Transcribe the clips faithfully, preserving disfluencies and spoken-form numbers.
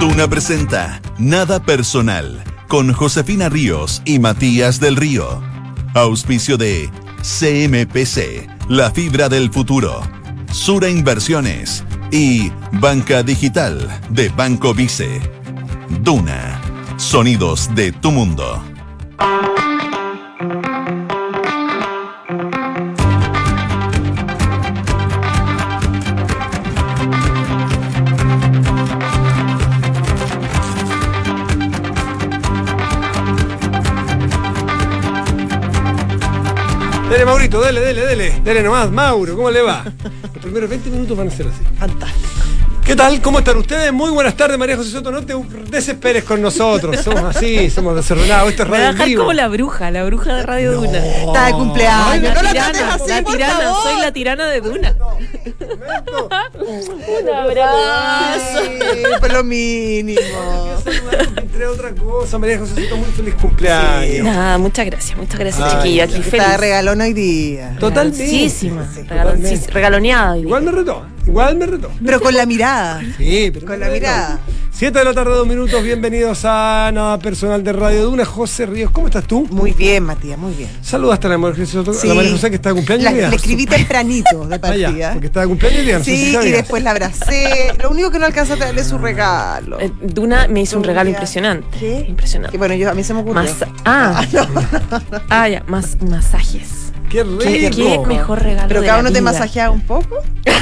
Duna presenta Nada Personal con Josefina Ríos y Matías del Río. Auspicio de C M P C, la fibra del futuro, Sura Inversiones y Banca Digital de Banco Vice. Duna, sonidos de tu mundo. Dele, Maurito, dele, dele, dele. Dele nomás, Mauro, ¿cómo le va? Los primeros veinte minutos van a ser así. Fantástico. ¿Qué tal? ¿Cómo están ustedes? Muy buenas tardes, María José Soto. No te desesperes con nosotros. Somos así, somos desordenados. Esto es Me radio va a en vivo. vivo. Como la bruja, la bruja de Radio No. Duna. Está de cumpleaños. Ay, la No la tirana, trates así, la por tirana, favor. soy la tirana de Duna. Un abrazo. Ay, por lo mínimo. Entre otras cosas, María José Soto, muy feliz cumpleaños. Nada, muchas gracias, muchas gracias, Ay, chiquilla. Aquí Está feliz. de regalón hoy día. Totalmente. Regalosísima, Sí, regalon- totalmente. sí, regaloneada hoy día. Igual me retó, igual me retó. Pero con la mirada. Sí, pero Con me la retó. mirada. Siete de la tarde, dos minutos. Bienvenidos a Nada Personal de Radio Duna. José Ríos, ¿cómo estás tú? Muy bien, Matías, muy bien. Saludaste a la María José Soto, a Sí. la María José que está de cumpleaños. La- hoy día. le escribí tempranito de Ah, ya, partida. porque está de cumpleaños hoy día, no sé si Sí, y sabías. después la abracé. Lo único que no alcanza a traerle es su regalo. Eh, Duna me hizo un regalo Duna. impresionante. ¿Qué? Impresionante. Que bueno, yo, a mí se me ocurrió. Masa- ah, ah, ya, más masajes. ¡Qué rico! ¿Qué, qué mejor regalo Pero de cada la uno te vida. masajea un poco.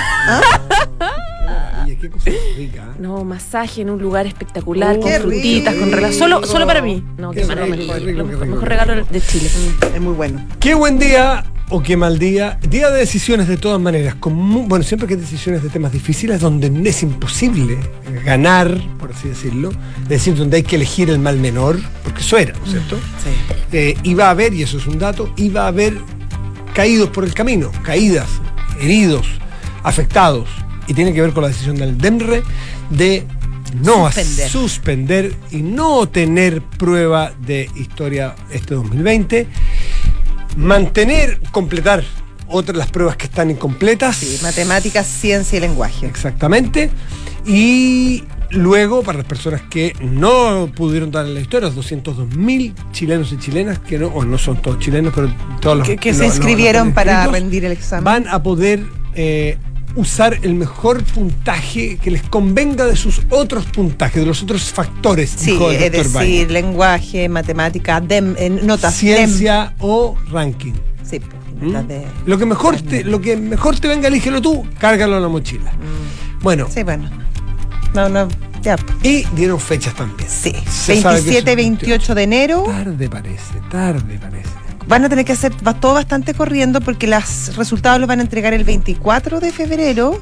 Oye, qué cosa rica. ¿eh? No, masaje en un lugar espectacular, Oh, con qué frutitas, con rico. regalos. Solo, solo para mí. No, qué, Qué maravilla. rico, qué rico, Lo qué mejor, rico, mejor qué regalo rico. de Chile. Es muy bueno. Qué buen día o qué mal día. Día de decisiones de todas maneras. Con mu- bueno, siempre que hay decisiones de temas difíciles donde es imposible ganar, por así decirlo. Es decir, donde hay que elegir el mal menor, porque eso era, ¿no es cierto? Sí. Eh, iba a haber, y eso es un dato, iba a haber caídos por el camino, caídas, heridos, afectados. Y tiene que ver con la decisión del DEMRE de no Suspender. suspender y no tener prueba de historia este dos mil veinte. Mantener, completar otras las pruebas que están incompletas. Sí, matemáticas, ciencia y lenguaje. Exactamente. Y luego, para las personas que no pudieron dar la historia, los doscientos dos mil chilenos y chilenas, que no, o no son todos chilenos, pero todos los Que, que los- se los- inscribieron los para inscritos, rendir el examen. van a poder eh, usar el mejor puntaje que les convenga de sus otros puntajes, de los otros factores, Sí, dijo el es doctor decir, Bain. lenguaje, matemática, dem, eh, notas. Ciencia o ranking. dem. Sí, pues, ¿Mm? notas de. Lo que mejor te, lo que mejor te venga, elígelo tú, cárgalo en la mochila. Mm, Bueno, sí, bueno. No, no, ya. y dieron fechas también. Sí. Se sabe que veintisiete, son veintiocho de enero. Tarde parece, tarde parece. Van a tener que hacer va todo bastante corriendo porque los resultados los van a entregar el veinticuatro de febrero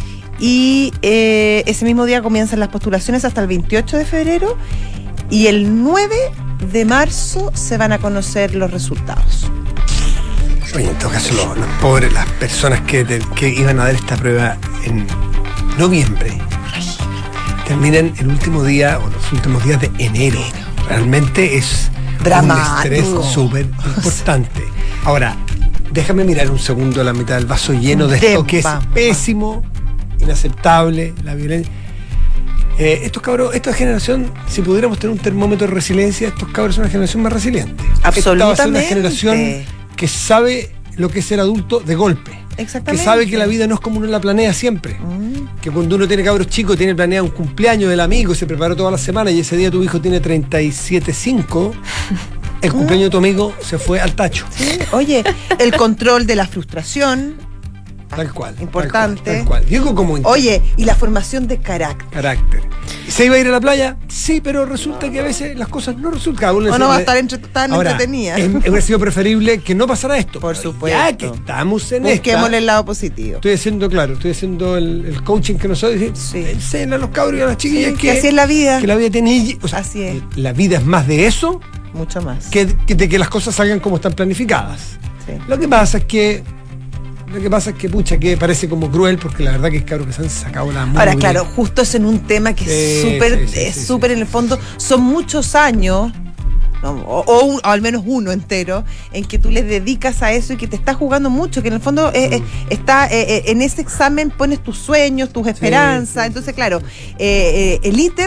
y eh, ese mismo día comienzan las postulaciones hasta el veintiocho de febrero y el nueve de marzo se van a conocer los resultados. Oye, en todo caso, los, los pobres, las personas que, te- que iban a dar esta prueba en noviembre, terminan el último día o los últimos días de enero. Realmente es Dramático. un estrés súper importante. Ahora, déjame mirar un segundo la mitad del vaso lleno de esto que es Dempa. pésimo, inaceptable, la violencia. Eh, estos cabros, esta generación, si pudiéramos tener un termómetro de resiliencia, estos cabros son una generación más resiliente. Esta va a ser una Absolutamente. generación que sabe lo que es ser adulto de golpe. Que Exactamente. sabe que la vida no es como uno la planea siempre. Mm. Que cuando uno tiene cabros chicos, tiene planeado un cumpleaños del amigo y se preparó toda la semana y ese día tu hijo tiene treinta y siete cinco, el cumpleaños de tu amigo se fue al tacho. Sí, oye, el control de la frustración, Tal cual. Importante. Tal cual. Tal cual. Digo como en oye, y la formación de carácter. carácter. ¿Se iba a ir a la playa? Sí, pero resulta que a veces las cosas no resultan. Cada uno O le- no va a estar entre- tan Ahora, entretenida. es- Hubiera sido preferible que no pasara esto. Por Pero supuesto. Ya que estamos en esta. Busquémosle el lado positivo. Estoy haciendo, claro, estoy haciendo el, el coaching que no soy. Decir, Sí. enseñen a los cabros y a las chiquillas Sí, que, que así es la vida. que la vida tiene. O sea, Así es. La vida es más de eso Mucho más. que, que de que las cosas salgan como están planificadas. Sí. Lo que pasa es que. Lo que pasa es que, pucha, que parece como cruel, porque la verdad que es cabros que se han sacado la muy Ahora, muy claro, bien. justo es en un tema que Sí, es súper, sí, sí, es sí, súper sí. en el fondo, son muchos años, ¿no? o, o un- o al menos uno entero, en que tú les dedicas a eso y que te estás jugando mucho, que en el fondo eh, eh, está eh, eh, en ese examen pones tus sueños, tus esperanzas. sí, Entonces, claro, eh, eh, el ítem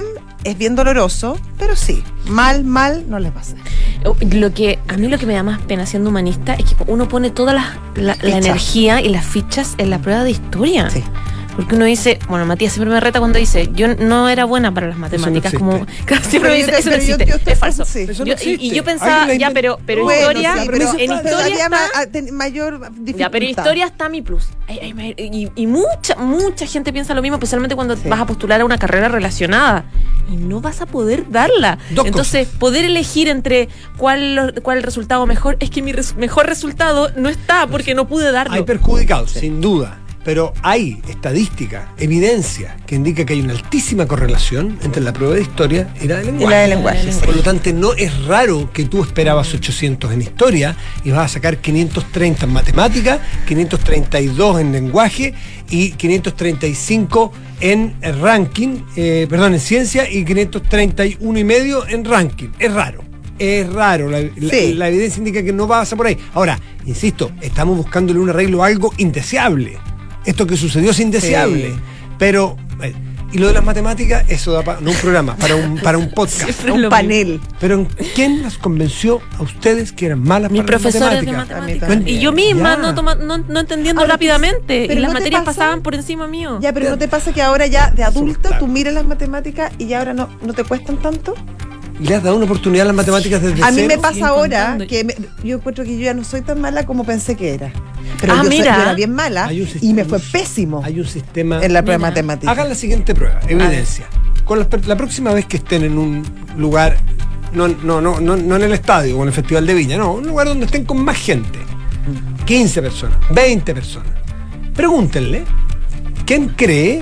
es bien doloroso, pero sí, mal, mal no les va a hacer. Lo que, a mí lo que me da más pena siendo humanista es que uno pone toda la, la, la energía y las fichas en la prueba de historia. Sí. Porque uno dice, bueno, Matías siempre me reta cuando dice, yo no era buena para las matemáticas, Eso no como claro, siempre me dice, eso no Pero yo- existe, yo estoy- es falso. sí. Eso no Yo- y, existe. y yo pensaba, Alguien la ya, pero, pero Bueno, historia, sí, pero pero en historia había está, ma- ten- mayor dificultad. ya, pero historia está mi plus. Ay, ay, me- y, y mucha, mucha gente piensa lo mismo, especialmente cuando Sí. vas a postular a una carrera relacionada y no vas a poder darla. Dos Entonces, cosas. poder elegir entre cuál, cuál el resultado mejor, es que mi res- mejor resultado no está porque no pude darlo. Hay perjudicados, sin duda. Pero hay estadística, evidencia que indica que hay una altísima correlación entre la prueba de historia y la de lenguaje. Y la de lenguaje, sí. Por lo tanto, no es raro que tú esperabas ochocientos en historia y vas a sacar quinientos treinta en matemática, quinientos treinta y dos en lenguaje y quinientos treinta y cinco en ranking, eh, perdón, en ciencia y quinientos treinta y uno y medio en ranking. Es raro. Es raro, la, la- Sí. la evidencia indica que no pasa por ahí. Ahora, insisto, estamos buscándole un arreglo a algo indeseable. Esto que sucedió es indeseable. Sí. Pero, eh, y lo de las matemáticas, eso da para no un programa, para un, para un podcast. Siempre Un lo panel. Pero ¿quién las convenció a ustedes que eran malas Mis para las profesores de matemáticas? matemáticas. también. Y yo misma Ya. no, toma- no, no entendiendo Ahora, rápidamente. pero Y las ¿no te materias pasa? pasaban por encima mío. Ya, pero ¿no te pasa que ahora ya de adulto Insoportable. tú miras las matemáticas y ya ahora no, no te cuestan tanto? ¿Le has dado una oportunidad a las matemáticas desde A mí cero? me pasa siguen ahora contando. que me- yo encuentro que yo ya no soy tan mala como pensé que era. Pero Ah, yo, soy- mira. yo era bien mala Hay un y sistema- me fue pésimo Hay un sistema... en la prueba de Mira. matemática. Hagan la siguiente prueba, evidencia. Con las per- la próxima vez que estén en un lugar, no, no, no, no, no en el estadio o en el Festival de Viña, no, un lugar donde estén con más gente. quince personas, veinte personas. Pregúntenle, ¿quién cree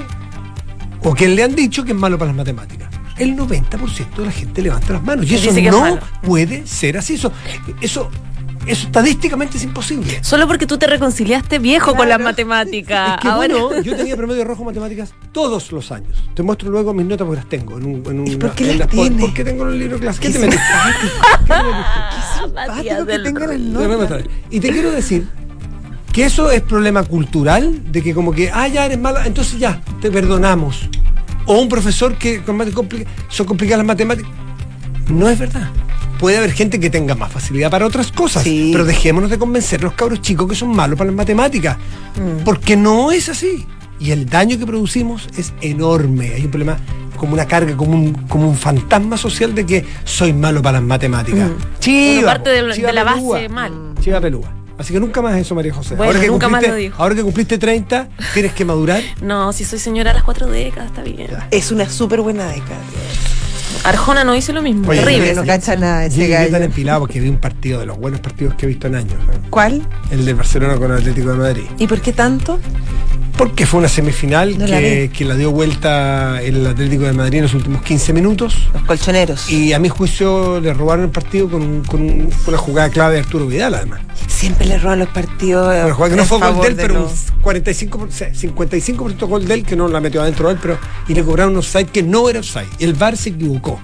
o quién le han dicho que es malo para las matemáticas? El noventa por ciento de la gente levanta las manos. Y Que eso dice que es no malo. puede ser así. Eso, eso, eso estadísticamente es imposible. Solo porque tú te reconciliaste viejo con las Claro. matemáticas. Es que Ahora, bueno, yo tenía promedio rojo en matemáticas todos los años. Te muestro luego mis notas porque las tengo. En un, en un, ¿Y por qué en las las- tiene? ¿Por qué tengo los libros de clase? ¿Qué Qué te metiste? Ah, Matías Simpático que del tengan el Río. Déjame mostrar. Y te quiero decir que eso es problema cultural, de que como que, ah, ya eres mala, entonces ya, te perdonamos. O un profesor que con mate- complica- son complicadas las matemáticas. No es verdad. Puede haber gente que tenga más facilidad para otras cosas, Sí. pero dejémonos de convencer a los cabros chicos que son malos para las matemáticas, porque no es así. Y el daño que producimos es enorme. Hay un problema, como una carga, como un, como un fantasma social de que soy malo para las matemáticas. Chiva, Bueno, parte de, chiva de la pelúa. base mal. Chiva pelúa. Así que nunca más eso, María José. Bueno, que nunca más cumpliste- lo dijo. Ahora que cumpliste treinta, tienes que madurar. No, si soy señora a las cuatro décadas, está bien. Es una súper buena década. Arjona no hice lo mismo. Oye, Terrible. No cacha nada ese Llegué tan gallo. empilado porque vi un partido de los buenos partidos que he visto en años. ¿no? ¿Cuál? El del Barcelona con el Atlético de Madrid. ¿Y por qué tanto? Porque fue una semifinal No la que, vi. que la dio vuelta el Atlético de Madrid en los últimos quince minutos. Los colchoneros. Y a mi juicio le robaron el partido con, un- con un- con una jugada clave de Arturo Vidal, además. Siempre le roban los partidos. Una jugada que no en fue gol favor de él, de pero los- un cuarenta y cinco por ciento, cincuenta y cinco por ciento gol de él, que no la metió adentro de él, pero y le cobraron un offside que no era offside. El V A R se equivocó.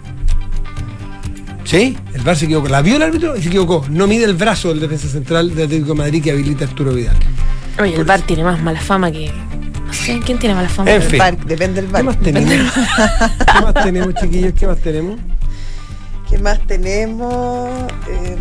¿Sí? El V A R se equivocó. La vio el árbitro y se equivocó. No mide el brazo del defensa central del Atlético de Madrid que habilita a Arturo Vidal. Oye, el bar tiene más mala fama que. No sé, ¿quién tiene mala fama? En el fin. bar, depende del ¿Qué bar. más tenemos? ¿Qué más tenemos, chiquillos? ¿Qué más tenemos? ¿Qué más tenemos? Eh,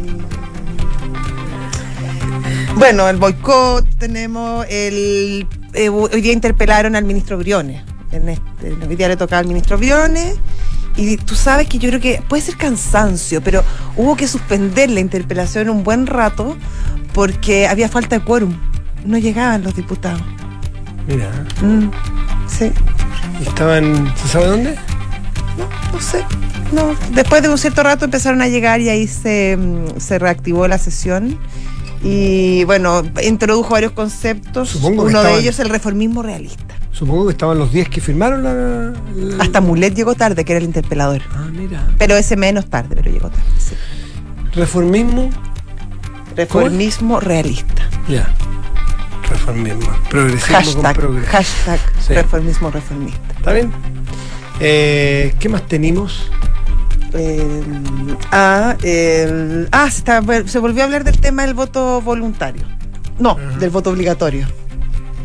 bueno, el boicot, tenemos el... eh, hoy día interpelaron al ministro Briones. En este, hoy día le tocaba al ministro Briones. Y tú sabes que yo creo que puede ser cansancio, pero hubo que suspender la interpelación un buen rato porque había falta de quórum. No llegaban los diputados. Mira, Mm, sí. estaban, ¿se sabe dónde? No, no sé. No, después de un cierto rato empezaron a llegar y ahí se, mm, se reactivó la sesión. Y bueno, introdujo varios conceptos. Supongo que Uno de estaban- ellos el reformismo realista. Supongo que estaban los diez que firmaron la... la- Hasta Mulet llegó tarde, que era el interpelador. Ah, mira. Pero ese menos tarde, pero llegó tarde. Sí. Reformismo. Reformismo realista. Ya. Reformismo. Progresismo con Hashtag, progreso. hashtag Sí. reformismo reformista. ¿Está bien? Eh, ¿Qué más tenemos? Eh, ah, el- ah se, está- se volvió a hablar del tema del voto voluntario. No, Ajá. del voto obligatorio.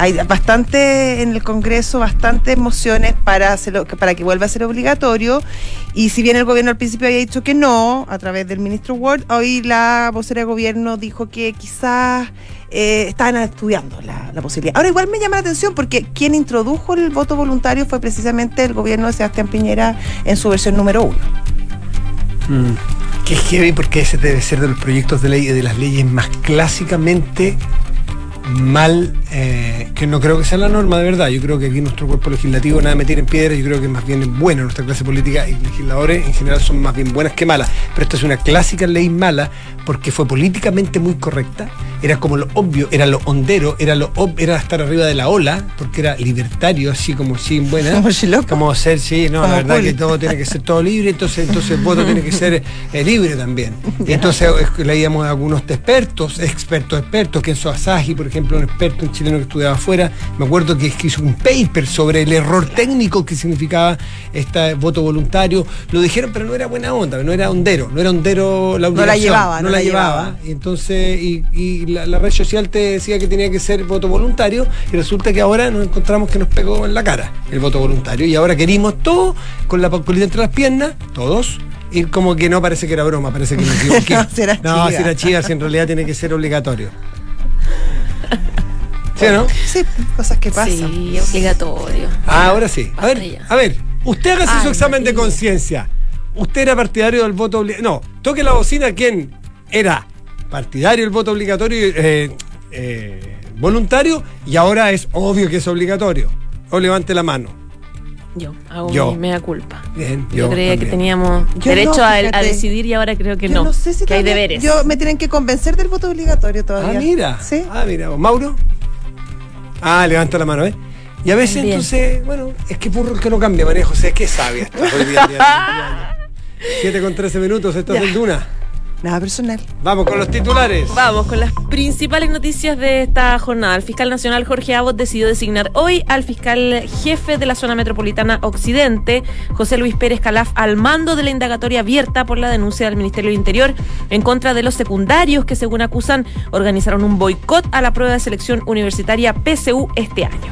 Hay bastante en el Congreso, bastantes mociones para hacerlo, para que vuelva a ser obligatorio. Y si bien el gobierno al principio había dicho que no, a través del ministro Ward, hoy la vocera de gobierno dijo que quizás eh, estaban estudiando la, la posibilidad. Ahora igual me llama la atención porque quien introdujo el voto voluntario fue precisamente el gobierno de Sebastián Piñera en su versión número uno. Mm. Que heavy, porque ese debe ser de los proyectos de ley, de las leyes más clásicamente mal, eh, que no creo que sea la norma de verdad. Yo creo que aquí nuestro cuerpo legislativo nada me tira en piedra. Yo creo que más bien es bueno. Nuestra clase política y legisladores en general son más bien buenas que malas, pero esta es una clásica ley mala porque fue políticamente muy correcta. Era como lo obvio, era lo hondero, era lo ob- era estar arriba de la ola, porque era libertario, así como sí, buena, como Chiloco, como ser, sí, no, como la verdad Juli. que todo tiene que ser todo libre, entonces, entonces el voto tiene que ser eh, libre también. Y entonces eh, leíamos a algunos expertos, expertos, expertos, Kenzo Asahi, por ejemplo, un experto, un chileno que estudiaba afuera, me acuerdo que hizo un paper sobre el error técnico que significaba este voto voluntario. Lo dijeron, pero no era buena onda, no era hondero, no era hondero la obligación. No la llevaba, no, no la, la llevaba. llevaba. Y entonces, y, y la, la red social te decía que tenía que ser voto voluntario, y resulta que ahora nos encontramos que nos pegó en la cara el voto voluntario, y ahora querimos todo con la colita entre las piernas, todos. Y como que no, parece que era broma, parece que me equivoqué. No, será no, chiva. si era chiva, si en realidad tiene que ser obligatorio. ¿Sí o no? Sí, cosas que pasan. Sí, obligatorio. Ah, ahora sí. A Basta ver, ya. a ver, usted haga su Ay, examen de Matías. conciencia. ¿Usted era partidario del voto obligatorio? No, toque la bocina, ¿quién era partidario del voto obligatorio eh, eh, voluntario? Y ahora es obvio que es obligatorio. O levante la mano. Yo hago Yo. mi mea culpa. Bien, Yo, creía también. que teníamos Yo derecho no, a, a fíjate. decidir y ahora creo que Yo no. no sé si que hay todavía- deberes. Yo me tienen que convencer del voto obligatorio todavía. Ah, mira. Sí. Ah, mira. ¿Mauro? Ah, levanta la mano, ¿eh? Y a veces, Bien. entonces, bueno, es que burro el que no cambia, María José, es que sabia está hoy día. siete con trece minutos, esto Ya. es el Duna. Nada personal. Vamos con los titulares. Vamos con las principales noticias de esta jornada. El fiscal nacional Jorge Abot decidió designar hoy al fiscal jefe de la zona metropolitana Occidente, José Luis Pérez Calaf, al mando de la indagatoria abierta por la denuncia del Ministerio del Interior en contra de los secundarios que, según acusan, organizaron un boicot a la prueba de selección universitaria P S U este año.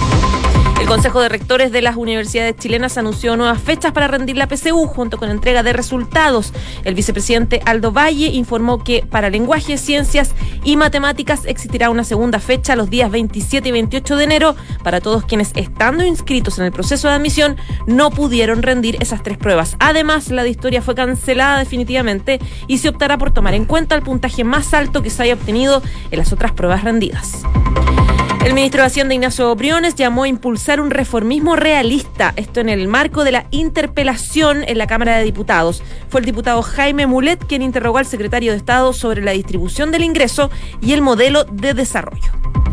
El Consejo de Rectores de las Universidades Chilenas anunció nuevas fechas para rendir la P S U junto con entrega de resultados. El vicepresidente Aldo Valle informó que para lenguaje, ciencias y matemáticas existirá una segunda fecha los días veintisiete y veintiocho de enero para todos quienes, estando inscritos en el proceso de admisión, no pudieron rendir esas tres pruebas. Además, la de historia fue cancelada definitivamente y se optará por tomar en cuenta el puntaje más alto que se haya obtenido en las otras pruebas rendidas. El ministro de Hacienda, Ignacio Briones, llamó a impulsar un reformismo realista, esto en el marco de la interpelación en la Cámara de Diputados. Fue el diputado Jaime Mulet quien interrogó al secretario de Estado sobre la distribución del ingreso y el modelo de desarrollo.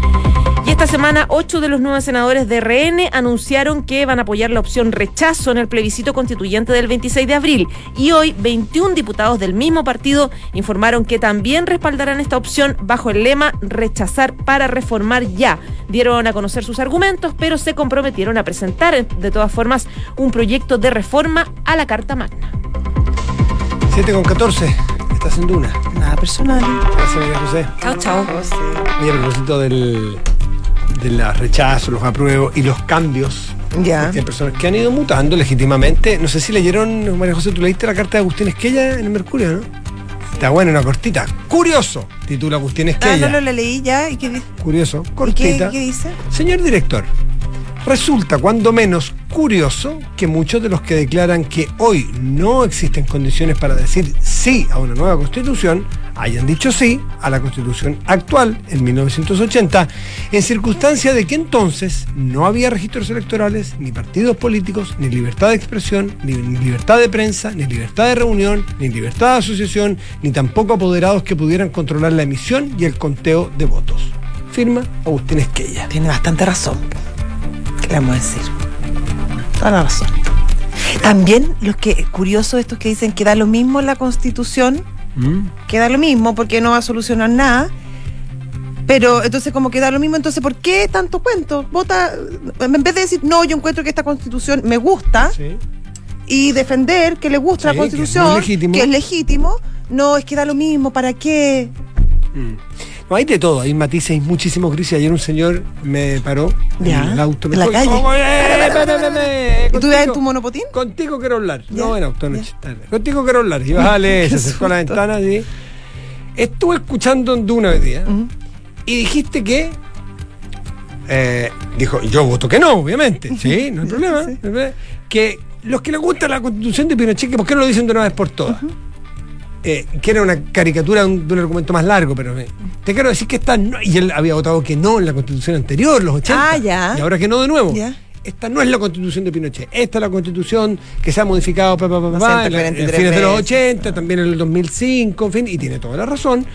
Y esta semana, ocho de los nueve senadores de R N anunciaron que van a apoyar la opción rechazo en el plebiscito constituyente del veintiséis de abril. Y hoy, veintiún diputados del mismo partido informaron que también respaldarán esta opción bajo el lema rechazar para reformar ya. Dieron a conocer sus argumentos, pero se comprometieron a presentar, de todas formas, un proyecto de reforma a la Carta Magna. siete con catorce, estás en Duna. Nada personal. Gracias, María José. Chao, chao. Oye, a propósito del, de los rechazos, los apruebos y los cambios. Ya. Hay personas que han ido mutando legítimamente. No sé si leyeron, María José, tú leíste la carta de Agustín Esquella en el Mercurio, ¿no? Está buena, una cortita. Curioso, titula Agustín Ah, Esquella. no lo leí ya. ¿Y qué, di- Curioso, ¿y qué, cortita. qué dice? Señor director, resulta cuando menos curioso que muchos de los que declaran que hoy no existen condiciones para decir sí a una nueva constitución hayan dicho sí a la constitución actual en mil novecientos ochenta, en circunstancia de que entonces no había registros electorales, ni partidos políticos, ni libertad de expresión, ni, ni libertad de prensa, ni libertad de reunión, ni libertad de asociación, ni tampoco apoderados que pudieran controlar la emisión y el conteo de votos. Firma Agustín Esquella. Tiene bastante razón. ¿Qué le vamos a decir? Toda la razón. También los que, curiosos estos que dicen que da lo mismo la Constitución, ¿Mm? que da lo mismo porque no va a solucionar nada, pero entonces como que da lo mismo, entonces ¿por qué tanto cuento? Vota, en vez de decir, no, yo encuentro que esta Constitución me gusta, Sí. y defender que le gusta Sí, la que es Constitución, muy legítimo. que es legítimo, no, es que da lo mismo, ¿para qué? Mm. No, hay de todo, hay matices, hay muchísimos grises. Ayer un señor me paró Ya, en el auto. Me en la dijo, calle. "¿Cómo es? Ven, ven, ven, ¿Y tú contigo- ibas en tu monopotín? Contigo quiero hablar. Ya, No, en auto, no, ya. tarde. Contigo quiero hablar. Y bájale, se Qué acercó a la susto. ventana y estuve escuchando en Duna hoy día Ujú. y dijiste que eh, dijo, yo voto que no, obviamente. Sí, no hay problema. Sí. no hay problema. Que los que les gusta la constitución de Pinochet, que ¿por qué no lo dicen de una vez por todas? Eh, que era una caricatura de un, de un argumento más largo, pero eh, te quiero decir que esta no, y él había votado que no en la constitución anterior, los ochenta, Ah, ya. y ahora que no de nuevo. Ya. Esta no es la constitución de Pinochet, esta es la constitución que se ha modificado pa, pa, pa, No pa, sé, en la- en cuarenta y tres fines de los veces. ochenta, también en el dos mil cinco, en fin, y tiene toda la razón.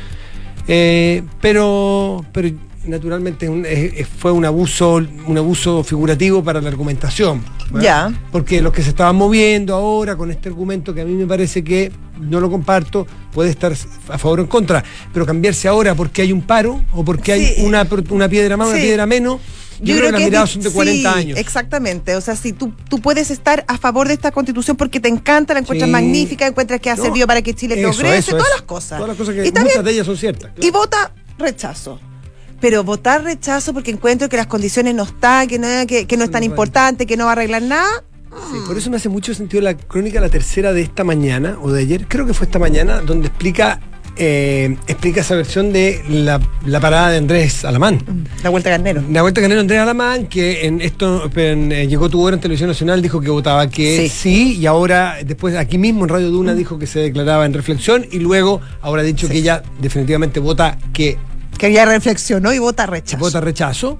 Eh, pero, pero naturalmente es un- es- es- fue un abuso, un abuso figurativo para la argumentación. ¿verdad? Ya. Porque los que se estaban moviendo ahora con este argumento, que a mí me parece que no lo comparto, puede estar a favor o en contra, pero cambiarse ahora porque hay un paro o porque hay Sí. una, una piedra más, una Sí. piedra menos, yo, creo que las es miradas di- son de cuarenta sí, años. Exactamente. O sea, si tú, tú puedes estar a favor de esta constitución porque te encanta, la encuentras Sí. magnífica, encuentras que ha No, servido para que Chile eso, progrese, eso, todas eso. las cosas. Todas las cosas que Y está muchas bien. de ellas son ciertas. Y vota rechazo. Pero votar rechazo porque encuentro que las condiciones no están, que no, que, que no es tan No, importante, que no va a arreglar nada. Sí, por eso me hace mucho sentido la crónica, la tercera de esta mañana, o de ayer, creo que fue esta mañana, donde explica eh, explica esa versión de la, la parada de Andrés Alamán. La vuelta Garnero. La vuelta que ganó Andrés Alamán, que en esto en, eh, llegó tu hora en Televisión Nacional, dijo que votaba que sí. Sí. y ahora después aquí mismo en Radio Duna dijo que se declaraba en reflexión, y luego ahora ha dicho Sí. que ella definitivamente vota que Que ya reflexionó y vota rechazo. vota rechazo.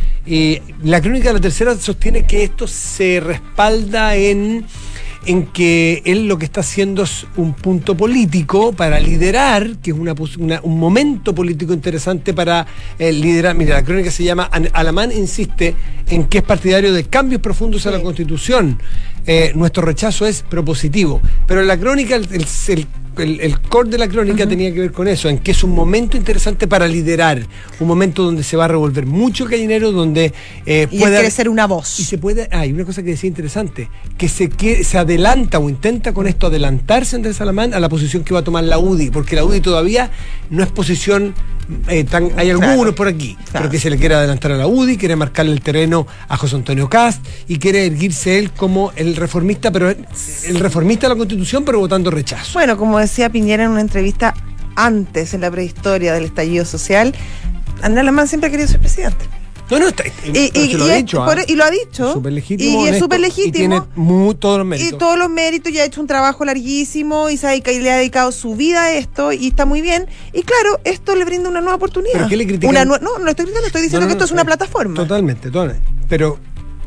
Y la crónica de la tercera sostiene que esto se respalda en, en que él lo que está haciendo es un punto político para liderar, que es una, pos- una- un momento político interesante para eh, liderar. Mira, la crónica se llama An- Alamán insiste en que es partidario de cambios profundos a la Sí. Constitución. Eh, nuestro rechazo es propositivo. Pero en la crónica, el, el- el El, el core de la crónica tenía que ver con eso, en que es un momento interesante para liderar, un momento donde se va a revolver mucho gallinero, donde eh, Y él pueda- quiere ser una voz. y se puede, hay una cosa que decía interesante, que se quiere, se adelanta o intenta con esto adelantarse Andrés Alamán a la posición que va a tomar la U D I, porque la U D I todavía no es posición eh, tan, hay Claro. algunos por aquí, Claro. pero que se le quiere adelantar a la U D I, quiere marcarle el terreno a José Antonio Cast y quiere erguirse él como el reformista, pero el reformista de la Constitución, pero votando rechazo. Bueno, como decía Piñera en una entrevista antes, en la prehistoria del estallido social, Andrés Alamán siempre ha querido ser presidente. No, no, está, Y, pero y- se lo y ha es- dicho. por- ¿ah? y lo ha dicho. Súper legítimo, Y es honesto, súper y legítimo. tiene mu- todos los méritos. Y todos los méritos, y ha hecho un trabajo larguísimo y, se ha, y le ha dedicado su vida a esto y está muy bien. Y claro, esto le brinda una nueva oportunidad. ¿Pero qué le critican? Una nue- no, no lo estoy criticando, estoy diciendo No, no, que esto no, es una sí. plataforma. Totalmente, totalmente. Pero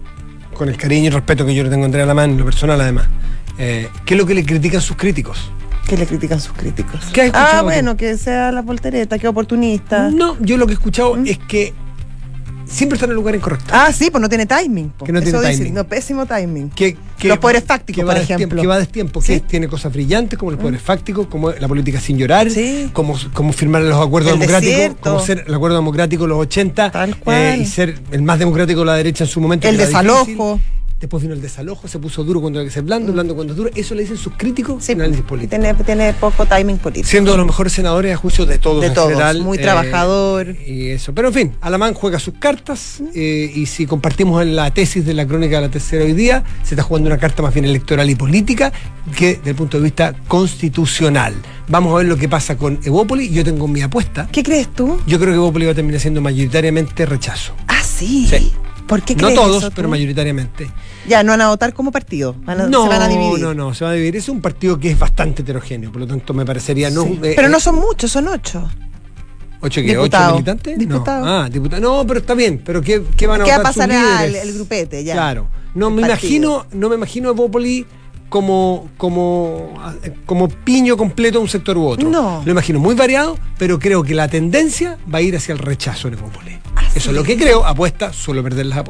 con el cariño y respeto que yo le tengo a Andrea Alamán, en lo personal además, eh, ¿qué es lo que le critican sus críticos? Que le critican sus críticos. ¿Qué has escuchado Ah, tú? bueno, que sea la voltereta, que oportunista. No, yo lo que he escuchado ¿Mm? es que siempre está en el lugar incorrecto. Ah, sí, pues no tiene timing. po. Que no Eso tiene dicen, timing. no, pésimo timing. Que, que- Los poderes fácticos, que va por a destiempo, ejemplo. que va a destiempo, que Sí. tiene cosas brillantes como los poderes fácticos, como la política sin llorar, Sí. como, como firmar los acuerdos El democráticos, desierto. como ser el acuerdo democrático de los ochenta, Tal cual. eh, y ser el más democrático de la derecha en su momento. El que era desalojo. difícil. Después vino el desalojo, se puso duro cuando hay que ser blando, blando cuando es duro. Eso le dicen sus críticos Sí, en análisis y político. tiene, tiene poco timing político. Siendo de los mejores senadores a juicio de todos De en todos, general. muy trabajador. Y eso. Pero en fin, Alamán juega sus cartas eh, y si compartimos en la tesis de la crónica de la tercera hoy día, se está jugando una carta más bien electoral y política que desde el punto de vista constitucional. Vamos a ver lo que pasa con Evópoli. Yo tengo mi apuesta. ¿Qué crees tú? Yo creo que Evópoli va a terminar siendo mayoritariamente rechazo. Ah, sí. Sí. ¿Por qué No crees todos, eso tú? pero mayoritariamente. Ya, no van a votar como partido. Van a- no, se van a dividir. no, no, se va a dividir. Es un partido que es bastante heterogéneo, por lo tanto me parecería no. Sí. eh, pero eh, no son muchos, son ocho. ¿Ocho qué? Diputado. ¿Ocho militantes? Diputado. No. Ah, diputado. No, pero está bien. ¿Pero qué, qué van a ¿Qué va a votar sus pasar al líderes? el grupete? Ya. Claro. No El me partido. imagino, no me imagino a Evópoli como, como, como piño completo de un sector u otro. No. Lo imagino muy variado, pero creo que la tendencia va a ir hacia el rechazo en Evópoli. Ah, Eso sí. es lo que creo. Apuesta, suelo perder las apuestas.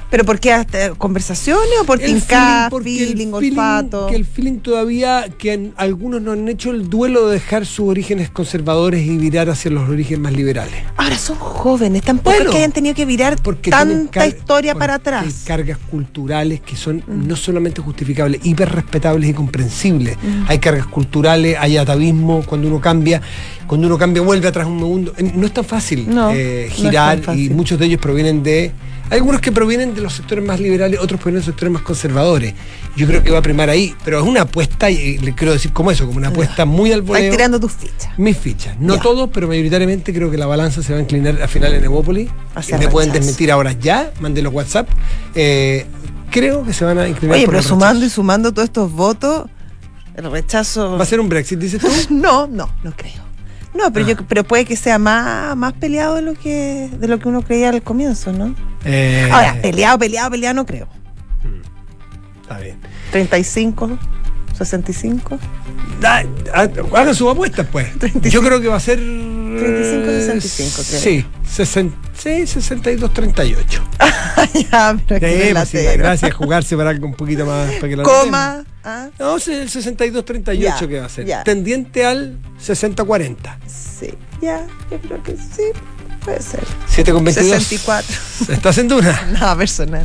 ¿Pero por qué? ¿Hasta ¿Conversaciones o por El tincar, feeling, porque feeling, el feeling- olfato? Que el feeling todavía, que en- algunos no han hecho el duelo de dejar sus orígenes conservadores y virar hacia los orígenes más liberales. Ahora son jóvenes, tampoco Bueno, es que hayan tenido que virar Porque tienen tanta car- historia porque para hay atrás. cargas culturales que son no solamente justificables, hiper respetables y comprensibles. Hay cargas culturales, hay atavismo cuando uno cambia, cuando uno cambia vuelve atrás un mundo. Eh, No es tan fácil No, eh, no es girar tan fácil. y muchos de ellos provienen de. Hay algunos que provienen de los sectores más liberales, otros provienen de los sectores más conservadores. Yo creo que va a primar ahí, pero es una apuesta, y le quiero decir como eso, como una apuesta muy al Estás voleo. tirando tus fichas. Mis fichas, no Ya. todos, pero mayoritariamente creo que la balanza se va a inclinar al final en Evópolis. Hacia Me pueden rechazo. desmentir ahora ya, manden los WhatsApp. Eh, creo que se van a inclinar Oye, por pero el sumando y rechazo. sumando todos estos votos, el rechazo... ¿Va a ser un Brexit, dices tú? No, no, no creo. No, pero Ah. yo pero puede que sea más, más peleado de lo que de lo que uno creía al comienzo, ¿no? Eh, Ahora, peleado, peleado, peleado no creo. Está bien. treinta y cinco, sesenta y cinco. Da- ha- hagan sus apuestas, pues. treinta y Yo cinco. creo que va a ser. treinta y cinco, sesenta y cinco, creo. Sí, sesenta, sí, sesenta y dos, treinta y ocho. Ya, pero Sí, que pues sí, la gracia es jugarse para algo un poquito más. Para que la Coma. ¿Ah? No, es el sesenta y dos, treinta y ocho Ya, que va a ser. ya. Tendiente al sesenta cuarenta. Sí, ya, yo creo que sí, puede ser. siete con veintidós. sesenta y cuatro. ¿Estás en duna? Nada personal.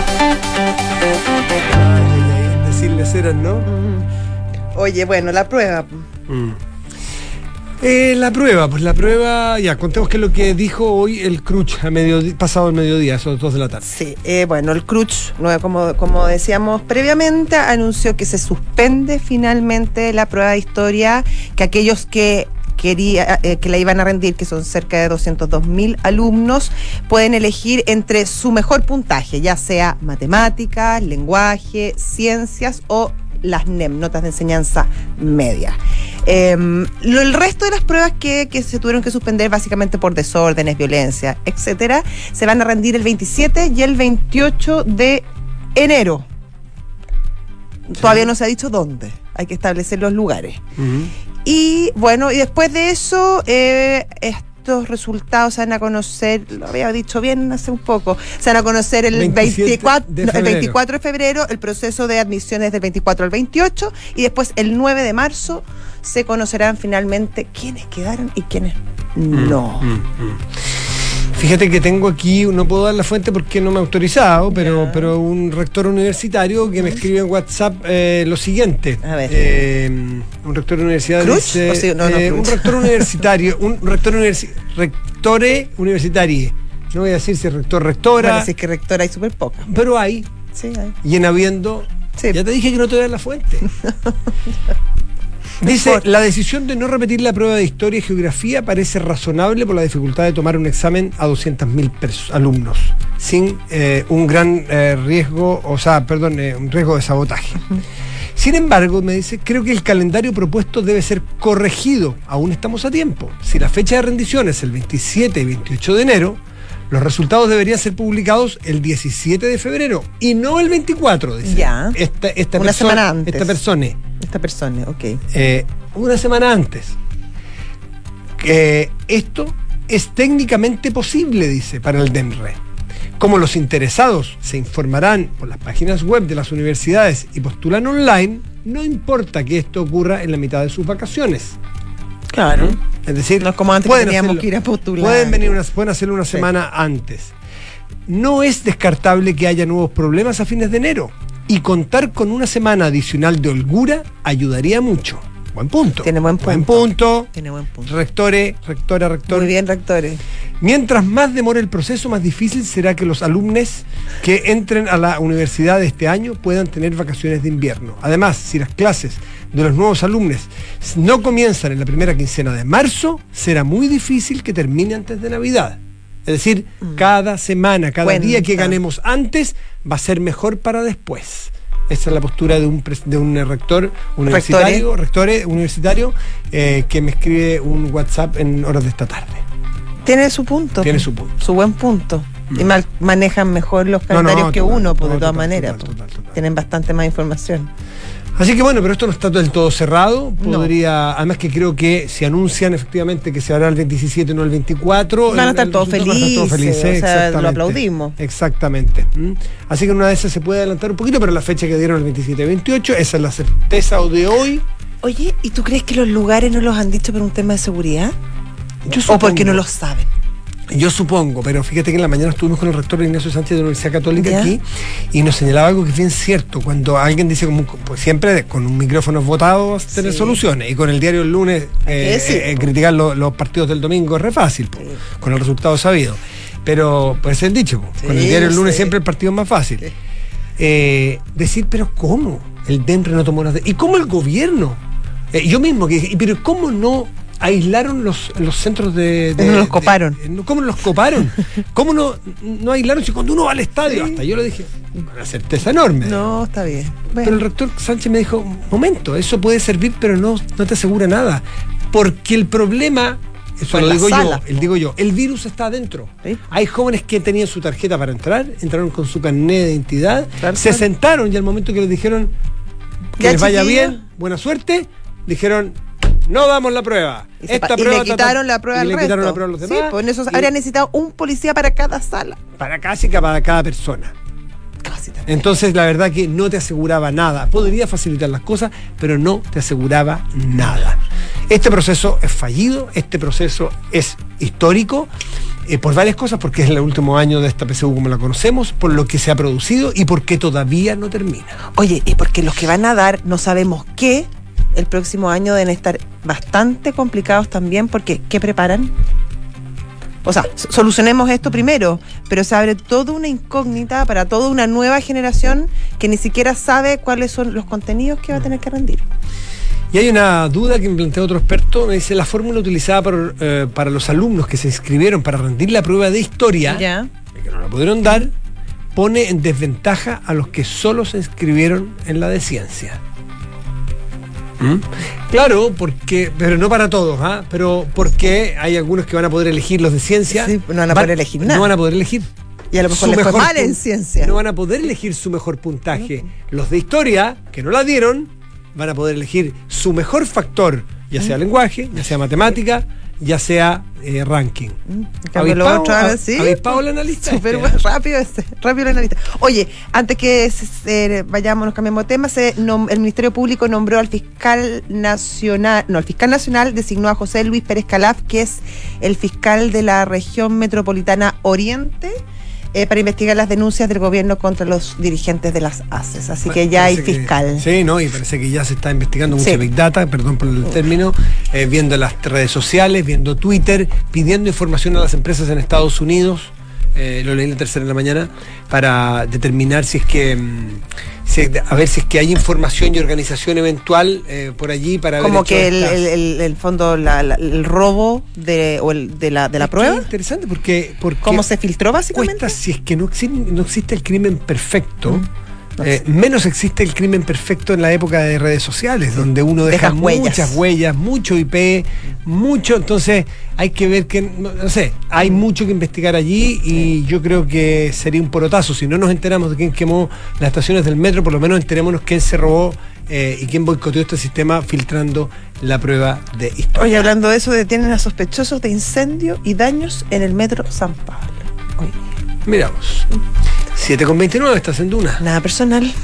Decirle ceras, ¿no? Oye, bueno, la prueba. Eh, la prueba, pues la prueba, ya, contemos qué es lo que dijo hoy el Cruch a mediodía, pasado el mediodía, son las dos de la tarde. Sí, eh, bueno, el Cruch, no, como, como decíamos previamente, anunció que se suspende finalmente la prueba de historia, que aquellos que quería, eh, que la iban a rendir, que son cerca de doscientos dos mil alumnos, pueden elegir entre su mejor puntaje, ya sea matemáticas, lenguaje, ciencias o las N E M, notas de enseñanza media. Eh, lo, el resto de las pruebas que, que se tuvieron que suspender básicamente por desórdenes, violencia, etcétera, se van a rendir el veintisiete y el veintiocho de enero. Sí. Todavía no se ha dicho dónde, hay que establecer los lugares. Uh-huh. Y bueno, y después de eso, eh, estos resultados se van a conocer, lo había dicho bien hace un poco, se van a conocer el, veinticuatro, de el veinticuatro de febrero, el proceso de admisiones del veinticuatro al veintiocho, y después el nueve de marzo se conocerán finalmente quiénes quedaron y quiénes no. Mm, mm, mm. Fíjate que tengo aquí, no puedo dar la fuente porque no me ha autorizado, pero, Ya. pero un rector universitario que me escribe en WhatsApp eh, lo siguiente. A ver. Eh, un rector universitario ¿Cruch? dice, O sí, no, no, eh, Cruch. un rector universitario, un rector universi rectore universitarie. No voy a decir si es rector, rectora, Bueno, si es que rectora hay súper poca. pero hay, Sí, hay. y en habiendo, Sí. ya te dije que no te voy a dar la fuente. Dice, importa. la decisión de no repetir la prueba de historia y geografía parece razonable por la dificultad de tomar un examen a doscientos mil alumnos, sin eh, un gran eh, riesgo, o sea, perdón, eh, un riesgo de sabotaje. Uh-huh. Sin embargo, me dice, creo que el calendario propuesto debe ser corregido, aún estamos a tiempo. Si la fecha de rendición es el veintisiete y veintiocho de enero, los resultados deberían ser publicados el diecisiete de febrero y no el veinticuatro, dice. Ya. Esta, esta Una persona, semana antes. Esta persona. Esta persona, ok. Eh, una semana antes. Que esto es técnicamente posible, dice, para el DEMRE. Como los interesados se informarán por las páginas web de las universidades y postulan online, no importa que esto ocurra en la mitad de sus vacaciones. Claro. Es decir, no es como antes que teníamos hacerlo, que ir a postular. Pueden, venir una, pueden hacerlo una sí. semana antes. No es descartable que haya nuevos problemas a fines de enero. Y contar con una semana adicional de holgura ayudaría mucho. Buen punto. Tiene buen punto. Buen punto. Tiene buen punto. Rectore, rectora, rector. Muy bien, rectores. Mientras más demore el proceso, más difícil será que los alumnos que entren a la universidad de este año puedan tener vacaciones de invierno. Además, si las clases de los nuevos alumnos no comienzan en la primera quincena de marzo, será muy difícil que termine antes de Navidad. Es decir, mm. cada semana, cada Cuenta. día que ganemos antes, va a ser mejor para después. Esa es la postura de un, de un rector universitario, rectore universitario, eh, que me escribe un WhatsApp en horas de esta tarde. Tiene su punto. Tiene su punto. Su buen punto. Mm. Y mal, manejan mejor los calendarios no, no, que total, uno, pues, no, de todas total, maneras. Total, total, total. Tienen bastante más información. Así que bueno, pero esto no está del todo cerrado. Podría, no. Además que creo que si anuncian efectivamente que se hará el veintisiete, no el veinticuatro, van a estar todos felices, todos felices, o sea, lo aplaudimos. Exactamente. ¿Mm? Así que en una de esas se puede adelantar un poquito, pero la fecha que dieron el veintisiete veintiocho, esa es la certeza de hoy. Oye, ¿y tú crees que los lugares no los han dicho por un tema de seguridad? Yo ¿O porque no lo saben? Yo supongo, pero fíjate que en la mañana estuvimos con el rector Ignacio Sánchez de la Universidad Católica ¿Ya? aquí y nos señalaba algo que es bien cierto. Cuando alguien dice, como, pues siempre con un micrófono votado tener Sí. soluciones, y con el diario el lunes eh, Sí. eh, criticar lo, los partidos del domingo es re fácil, po, Sí. con el resultado sabido. Pero pues es el dicho, po, Sí, con el diario el lunes sí. siempre el partido es más fácil. Sí. Eh, decir, pero ¿cómo? El DENRE no tomó las... de- ¿Y cómo el gobierno? Eh, yo mismo que dije, pero ¿cómo no aislaron los, los centros de... de No los de- coparon. de- ¿Cómo no los coparon? ¿Cómo no, no aislaron si cuando uno va al estadio? Sí. Hasta yo lo dije, con una certeza enorme. No, está bien. Bueno. Pero el rector Sánchez me dijo, momento, eso puede servir, pero no, no te asegura nada. Porque el problema, eso Fue en lo la digo sala, yo, el digo yo, el virus está adentro. Sí. Hay jóvenes que tenían su tarjeta para entrar, entraron con su carnet de identidad, Claro, se claro. sentaron y al momento que les dijeron que Ya, les vaya chiquillos. bien, buena suerte, dijeron, no damos la prueba. Y, se pa- Esta y prueba le ta, ta, quitaron la prueba y al le resto. quitaron la prueba a los demás. Sí, pues en eso y habría necesitado un policía para cada sala. para casi que para cada persona. Casi también. Entonces, la verdad que no te aseguraba nada. Podría facilitar las cosas, pero no te aseguraba nada. Este proceso es fallido, este proceso es histórico, eh, por varias cosas, porque es el último año de esta P S U como la conocemos, por lo que se ha producido y porque todavía no termina. Oye, y porque los que van a dar no sabemos qué, el próximo año deben estar bastante complicados también, porque ¿qué preparan? O sea, s- solucionemos esto primero, pero se abre toda una incógnita para toda una nueva generación que ni siquiera sabe cuáles son los contenidos que va a tener que rendir. Y hay una duda que me plantea otro experto, me dice, la fórmula utilizada por, eh, para los alumnos que se inscribieron para rendir la prueba de historia, Ya. que no la pudieron dar, pone en desventaja a los que solo se inscribieron en la de ciencia. ¿Mm? Claro, porque, pero no para todos, ¿ah? Pero porque hay algunos que van a poder elegir los de ciencia. Sí, no van a poder elegir nada. No van a poder elegir. Y a lo mejor su les fue mejor mal en pun- ciencia. No van a poder elegir su mejor puntaje. Los de historia, que no la dieron, van a poder elegir su mejor factor, ya sea lenguaje, ya sea matemática, ya sea eh, ranking. En cambio, lo otro, ahora sí. Avispado el analista. Súper este, bueno, rápido, este, rápido el analista. Oye, antes que se- se- vayamos, nos cambiamos de tema, se nom- el Ministerio Público nombró al fiscal nacional, no, el fiscal nacional designó a José Luis Pérez Calaf, que es el fiscal de la región metropolitana Oriente, eh, para investigar las denuncias del gobierno contra los dirigentes de las A C E S. Así que ya hay Parece que- fiscal. sí, no, y parece que ya se está investigando mucho Sí. Big Data, perdón por el término, eh, viendo las redes sociales, viendo Twitter, pidiendo información a las empresas en Estados Unidos, eh, lo leí en la tercera de la mañana, para determinar si es que, mm, si- a ver si es que hay información y organización eventual eh, por allí para haber Como hecho que el, estas- el, el- el fondo, la- la- el robo de, o el, de la, de la Es que prueba, es interesante porque, porque cómo se filtró básicamente. cuesta si es que no existe, no existe el crimen perfecto. Mm, no eh, menos existe el crimen perfecto en la época de redes sociales, donde uno deja Dejas huellas. muchas huellas, mucho I P, mucho, entonces hay que ver que, no, no sé, hay mucho que investigar allí y yo creo que sería un porotazo. Si no nos enteramos de quién quemó las estaciones del metro, por lo menos enterémonos quién se robó eh, y quién boicoteó este sistema filtrando la prueba de historia. Oye, hablando de eso, detienen a sospechosos de incendio y daños en el metro San Pablo. Oye, Miramos. siete con veintinueve, estás en Duna. nada personal.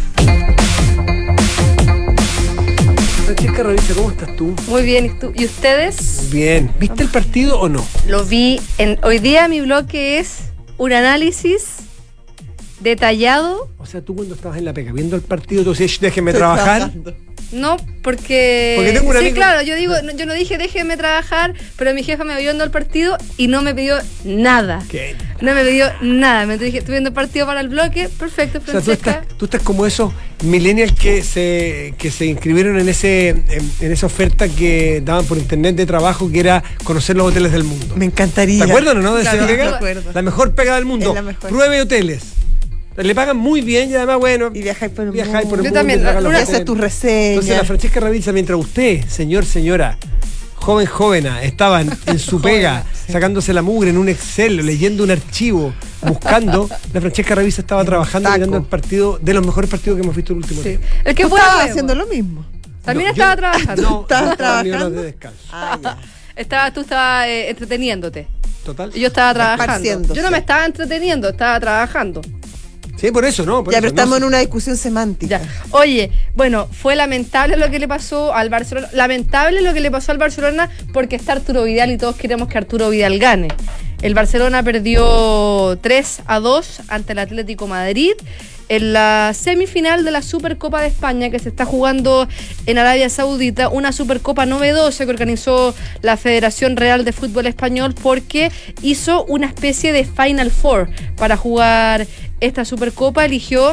Francesca Ravizza, ¿cómo estás tú? Muy bien, ¿y, tú? ¿Y ustedes? Bien. ¿Viste el partido o no? Lo vi. En, hoy día mi bloque es un análisis detallado. O sea, tú cuando estabas en la pega viendo el partido, tú decías, déjenme Estoy trabajar. trabajando. No, porque... Porque tengo un sí, amigo- claro, yo digo, no, yo no dije déjenme trabajar, pero mi jefa me vio viendo el partido y no me pidió nada. ¿Qué? No me pidió nada. Me dije, estoy viendo el partido para el bloque. Perfecto, O sea, tú Francesca. estás, tú estás como esos millennials que se, que se inscribieron en ese en, en esa oferta que daban por internet de trabajo, que era conocer los hoteles del mundo. Me encantaría. ¿Te acuerdas o no? De Claro, esa me pega? acuerdo. La mejor pega del mundo. Es la mejor. Pruebe hoteles. Le pagan muy bien y además, bueno, Y viajáis por el viajáis por el Yo mundo. también, te pagan los una- Y hacer hoteles. tus Entonces la reseñas. Francesca Ravizza, mientras usted, señor, señora, joven jóvenes estaban en su pega, sacándose la mugre en un Excel, leyendo un archivo, buscando, la Francesca Ravisa estaba trabajando, taco. mirando el partido, de los mejores partidos que hemos visto el último Sí. tiempo. El que Tú fue estabas haciendo lo mismo. También No, estaba yo- trabajando. No, ¿Estabas no estaba ni trabajando? horas de descanso. Ah, ya. Estaba, tú estabas eh, entreteniéndote. Total. Yo estaba trabajando. Esparciéndose. Yo no me estaba entreteniendo, estaba trabajando. Sí, por eso, ¿no? Por Ya, eso, pero estamos no, en una discusión semántica. Ya. Oye, bueno, fue lamentable lo que le pasó al Barcelona. Lamentable lo que le pasó al Barcelona porque está Arturo Vidal y todos queremos que Arturo Vidal gane. El Barcelona perdió tres a dos ante el Atlético Madrid en la semifinal de la Supercopa de España que se está jugando en Arabia Saudita, una Supercopa novedosa que organizó la Federación Real de Fútbol Español porque hizo una especie de Final Four para jugar esta Supercopa. Eligió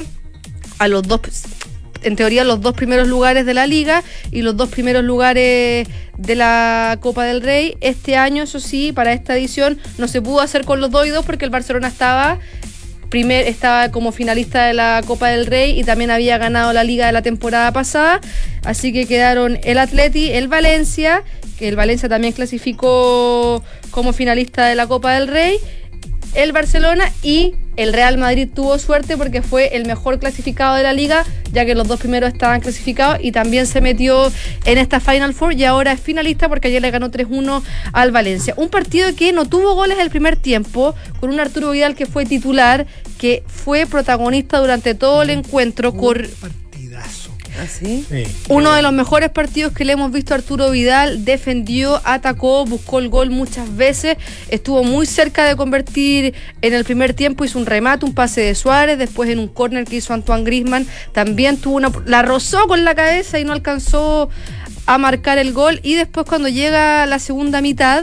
a los dos, en teoría los dos primeros lugares de la Liga y los dos primeros lugares de la Copa del Rey. Este año, eso sí, para esta edición no se pudo hacer con los dos y dos porque el Barcelona estaba Primer, estaba como finalista de la Copa del Rey y también había ganado la Liga de la temporada pasada, así que quedaron el Atleti, el Valencia, que el Valencia también clasificó como finalista de la Copa del Rey, el Barcelona y el Real Madrid tuvo suerte porque fue el mejor clasificado de la Liga, ya que los dos primeros estaban clasificados y también se metió en esta Final Four y ahora es finalista porque ayer le ganó tres uno al Valencia. Un partido que no tuvo goles el primer tiempo, con un Arturo Vidal que fue titular, que fue protagonista durante todo el encuentro, Un con partidazo. ¿Ah, sí? Sí. uno de los mejores partidos que le hemos visto a Arturo Vidal. Defendió, atacó, buscó el gol muchas veces, estuvo muy cerca de convertir en el primer tiempo, hizo un remate, un pase de Suárez, después en un córner que hizo Antoine Griezmann, también tuvo una, la rozó con la cabeza y no alcanzó a marcar el gol, y después cuando llega la segunda mitad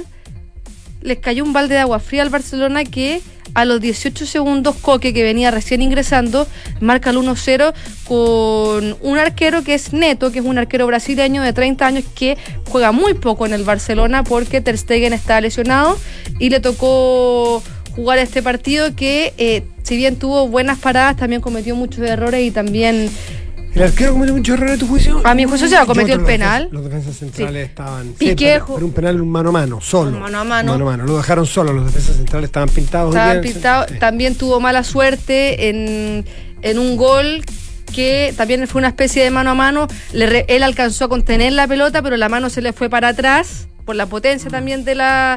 les cayó un balde de agua fría al Barcelona que a los dieciocho segundos Coque, que venía recién ingresando, marca el uno cero con un arquero que es Neto, que es un arquero brasileño de treinta años que juega muy poco en el Barcelona porque Ter Stegen está lesionado y le tocó jugar este partido que eh, si bien tuvo buenas paradas también cometió muchos errores y también ¿El arquero cometió mucho error a tu juicio? A mi juicio se ha cometido Yo el creo que penal. Los defensas centrales Sí. estaban... Piqué Sí, pero, ju- pero un penal mano a mano, solo. Mano a mano. Mano a mano. Lo dejaron solo, los defensas centrales estaban pintados. Estaban bien, pintados. sí. También tuvo mala suerte en, en un gol que también fue una especie de mano a mano. Le re- él alcanzó a contener la pelota, pero la mano se le fue para atrás por la potencia también de la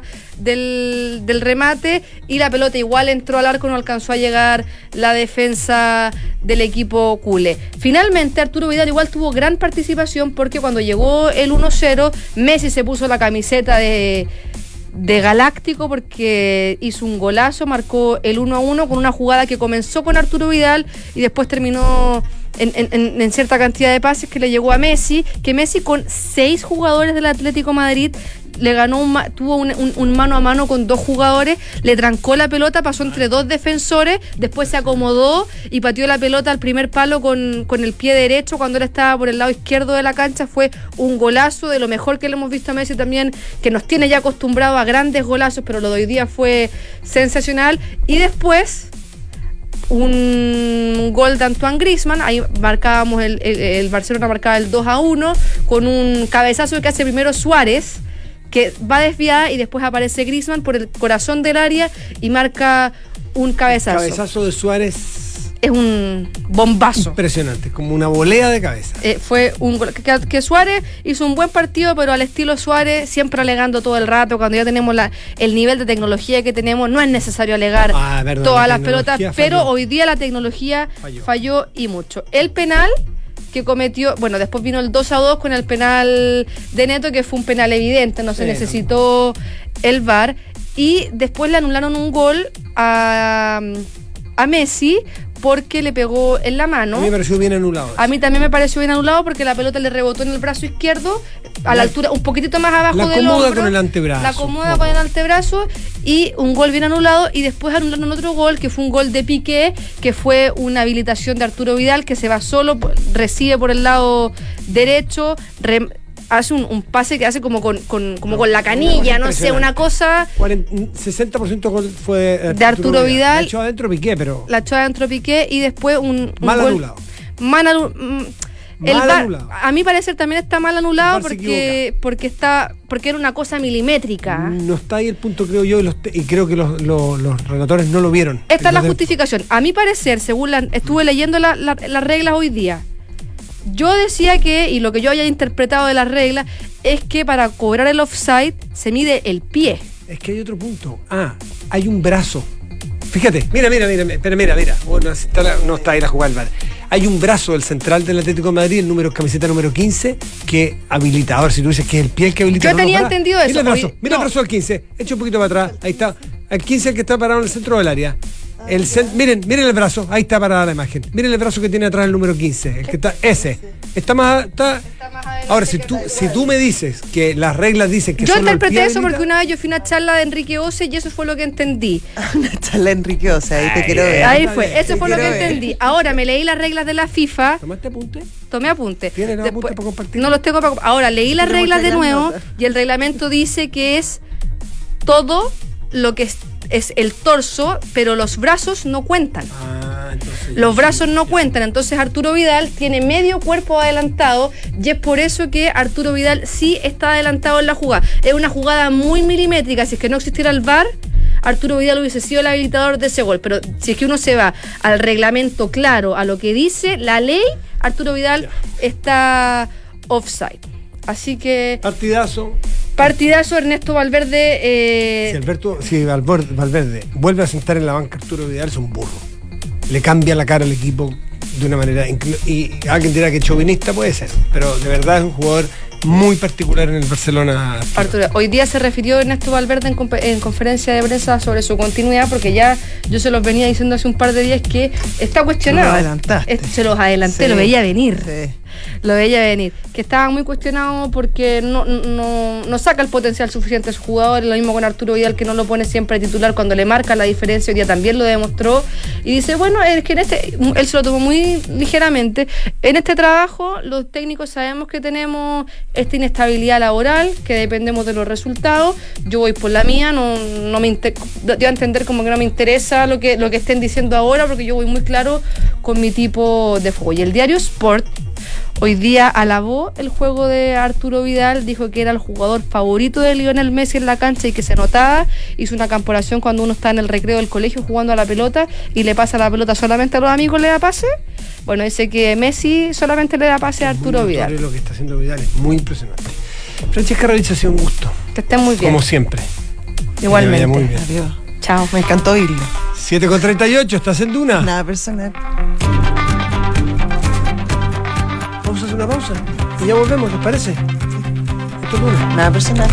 del, del remate, y la pelota igual entró al arco, no alcanzó a llegar la defensa del equipo culé. Finalmente Arturo Vidal igual tuvo gran participación porque cuando llegó el uno cero, Messi se puso la camiseta de de Galáctico porque hizo un golazo, marcó el uno a uno con una jugada que comenzó con Arturo Vidal y después terminó en, en, en cierta cantidad de pases que le llegó a Messi, que Messi con seis jugadores del Atlético Madrid le ganó un, ma- tuvo un, un, un mano a mano con dos jugadores, le trancó la pelota, pasó entre dos defensores, después se acomodó y pateó la pelota al primer palo con, con el pie derecho cuando él estaba por el lado izquierdo de la cancha. Fue un golazo, de lo mejor que le hemos visto a Messi también, que nos tiene ya acostumbrado a grandes golazos, pero lo de hoy día fue sensacional. Y después un gol de Antoine Griezmann, ahí marcábamos el, el, el Barcelona marcaba el dos a uno con un cabezazo que hace primero Suárez, que va desviada y después aparece Griezmann por el corazón del área y marca un cabezazo. Cabezazo de Suárez. Es un bombazo. Impresionante, como una volea de cabeza. Eh, fue un gol- que, que Suárez hizo un buen partido, pero al estilo Suárez, siempre alegando todo el rato. Cuando ya tenemos la, el nivel de tecnología que tenemos, no es necesario alegar Ah, verdad, todas la las pelotas, tecnología pero falló. hoy día la tecnología Falló. falló. y mucho. El penal que cometió, bueno, después vino el dos a dos con el penal de Neto, que fue un penal evidente, no se Sí, necesitó el V A R, y después le anularon un gol a, a Messi porque le pegó en la mano. A mí me pareció bien anulado. A mí también me pareció bien anulado porque la pelota le rebotó en el brazo izquierdo, a la, La- altura, un poquitito más abajo la del acomoda hombro. con el antebrazo. La acomoda Ojo. con el antebrazo, y un gol bien anulado, y después anularon otro gol que fue un gol de Piqué, que fue una habilitación de Arturo Vidal, que se va solo, recibe por el lado derecho, rem- hace un, un pase que hace como con, con, como No, con la canilla, una cosa no sé, una cosa... cuarenta, sesenta por ciento gol fue de, De Arturo Vidal. De hecho, adentro Piqué, pero La echó adentro Piqué y después un, un mal gol anulado. mal anu- mm, El Mal V A R, anulado. a mi parecer, también está mal anulado El V A R se porque, porque está porque era una cosa milimétrica. No está ahí el punto, creo yo, y, los te- y creo que los, los, los relatores no lo vieron. Esta es la Los de- justificación. A mi parecer, según la, estuve leyendo la- la- las reglas hoy día, yo decía que, y lo que yo haya interpretado de las reglas, es que para cobrar el offside se mide el pie. Es que hay otro punto. Ah, hay un brazo. Fíjate, mira, mira, mira, pero mira, mira. Oh, no, está la- no está ahí la jugada del V A R. Hay un brazo del central del Atlético de Madrid, el número camiseta número quince, que habilita. Ahora, si tú dices que es el pie el que habilita. Yo no, no, tenía pará. entendido eso. Mira el brazo, Hoy- mira no. el brazo del quince. Echa un poquito para atrás. Ahí está. El quince el que está parado en el centro del área. El cen- miren, miren el brazo. Ahí está parada la imagen. Miren el brazo que tiene atrás el número quince. El que está, ese. Está más. Está, ahora, si tú, si tú me dices que las reglas dicen que Yo solo el pie interpreté eso habilita- porque una vez yo fui a una charla de Enrique Ose y eso fue lo que entendí. Una charla Enrique, o sea, ahí te Ay, quiero ver. Ahí está fue, bien, eso te fue lo que quiero ver. entendí. Ahora me leí las reglas de la FIFA, ¿Tomaste apunte? tomé apunte. ¿Tienes los Después- apuntes para compartir? No los tengo para compartir. Ahora leí las Tenemos reglas que de dar nuevo nota. y el reglamento dice que es todo lo que es, es el torso, pero los brazos no cuentan. Ah, entonces. Los brazos no cuentan, entonces Arturo Vidal tiene medio cuerpo adelantado y es por eso que Arturo Vidal sí está adelantado en la jugada. Es una jugada muy milimétrica, si es que no existiera el V A R, Arturo Vidal hubiese sido el habilitador de ese gol, pero si es que uno se va al reglamento claro, a lo que dice la ley, Arturo Vidal está offside. Así que Partidazo. partidazo Ernesto Valverde. eh, Si Alberto, si Valverde, Valverde vuelve a sentar en la banca Arturo Vidal, es un burro. Le cambia la cara al equipo de una manera. inclu- Y alguien dirá que chauvinista puede ser, pero de verdad es un jugador muy particular en el Barcelona. Arturo, hoy día se refirió Ernesto Valverde en, comp- en conferencia de prensa sobre su continuidad, porque ya yo se los venía diciendo hace un par de días que está cuestionado. Lo adelantaste. Es- se los adelanté, Sí, lo veía venir. sí. Lo veía venir. Que estaba muy cuestionado porque no, no, no saca el potencial suficiente a su jugador. Lo mismo con Arturo Vidal, que no lo pone siempre titular cuando le marca la diferencia. Hoy día también lo demostró. Y dice, bueno, es que en este, él se lo tomó muy ligeramente. En este trabajo, los técnicos sabemos que tenemos esta inestabilidad laboral, que dependemos de los resultados. Yo voy por la mía, no, no me inter- dio a entender como que no me interesa lo que, lo que estén diciendo ahora, porque yo voy muy claro con mi tipo de juego. Y el diario Sport hoy día alabó el juego de Arturo Vidal, dijo que era el jugador favorito de Lionel Messi en la cancha y que se notaba. Hizo una comparación cuando uno está en el recreo del colegio jugando a la pelota y le pasa la pelota solamente a los amigos, le da pase. Bueno, dice que Messi solamente le da pase a Arturo Muy Vidal. notorio Lo que está haciendo Vidal es muy impresionante. Francesca Ravich, ha sido un gusto. Que estén muy bien. Como siempre. Igualmente. Que vaya muy bien. Adiós. Chao. Me encantó oírlo. siete con treinta y ocho, ¿estás en Duna? Nada personal. Vamos a hacer una pausa y ya volvemos, ¿les parece? Esto es Duna. Nada personal.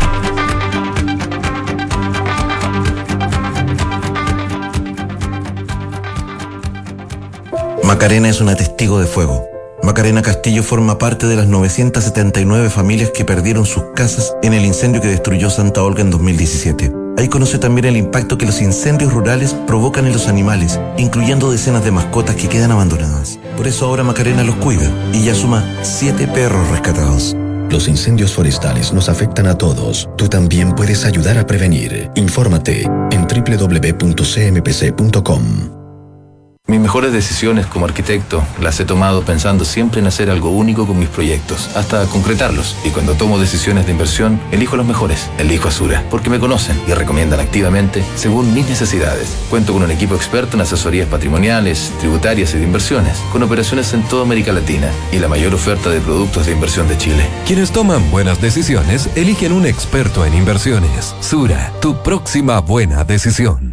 Macarena es una testigo de fuego. Macarena Castillo forma parte de las novecientas setenta y nueve familias que perdieron sus casas en el incendio que destruyó Santa Olga en dos mil diecisiete. Ahí conoce también el impacto que los incendios rurales provocan en los animales, incluyendo decenas de mascotas que quedan abandonadas. Por eso ahora Macarena los cuida y ya suma siete perros rescatados. Los incendios forestales nos afectan a todos. Tú también puedes ayudar a prevenir. Infórmate en doble u doble u doble u punto c m p c punto com. Mis mejores decisiones como arquitecto las he tomado pensando siempre en hacer algo único con mis proyectos, hasta concretarlos. Y cuando tomo decisiones de inversión, elijo los mejores. Elijo Asura, porque me conocen y recomiendan activamente según mis necesidades. Cuento con un equipo experto en asesorías patrimoniales, tributarias y de inversiones, con operaciones en toda América Latina y la mayor oferta de productos de inversión de Chile. Quienes toman buenas decisiones eligen un experto en inversiones. Sura, tu próxima buena decisión.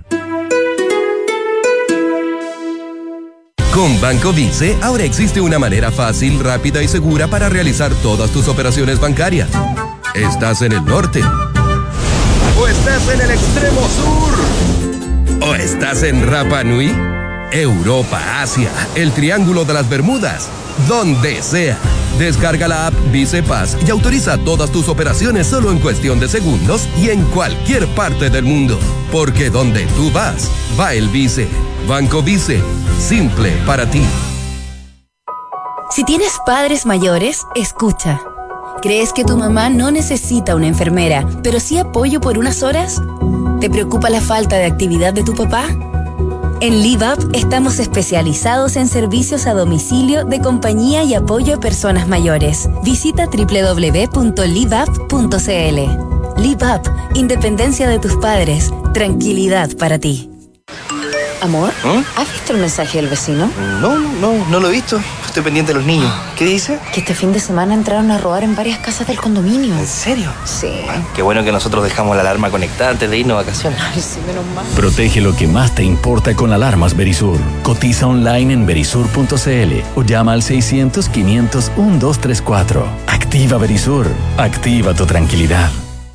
Con Banco Vice, ahora existe una manera fácil, rápida y segura para realizar todas tus operaciones bancarias. ¿Estás en el norte? ¿O estás en el extremo sur? ¿O estás en Rapa Nui? Europa, Asia, el Triángulo de las Bermudas, donde sea. Descarga la app Vice Paz y autoriza todas tus operaciones solo en cuestión de segundos y en cualquier parte del mundo. Porque donde tú vas, va el Vice. Banco Vice, simple para ti. Si tienes padres mayores, escucha. ¿Crees que tu mamá no necesita una enfermera, pero sí apoyo por unas horas? ¿Te preocupa la falta de actividad de tu papá? En LiveUp estamos especializados en servicios a domicilio de compañía y apoyo a personas mayores. Visita doble u doble u doble u punto liveup punto c l. LiveUp, independencia de tus padres, tranquilidad para ti. Amor, ¿Mm? ¿has visto el mensaje del vecino? No, no, no lo he visto. Estoy pendiente de los niños. ¿Qué dice? Que este fin de semana entraron a robar en varias casas del condominio. ¿En serio? Sí. Ay, qué bueno que nosotros dejamos la alarma conectada antes de irnos a vacaciones. Ay, sí, menos mal. Protege lo que más te importa con alarmas Verisur. Cotiza online en verisur punto c l o llama al seiscientos, quinientos, doce treinta y cuatro. Activa Verisur. Activa tu tranquilidad.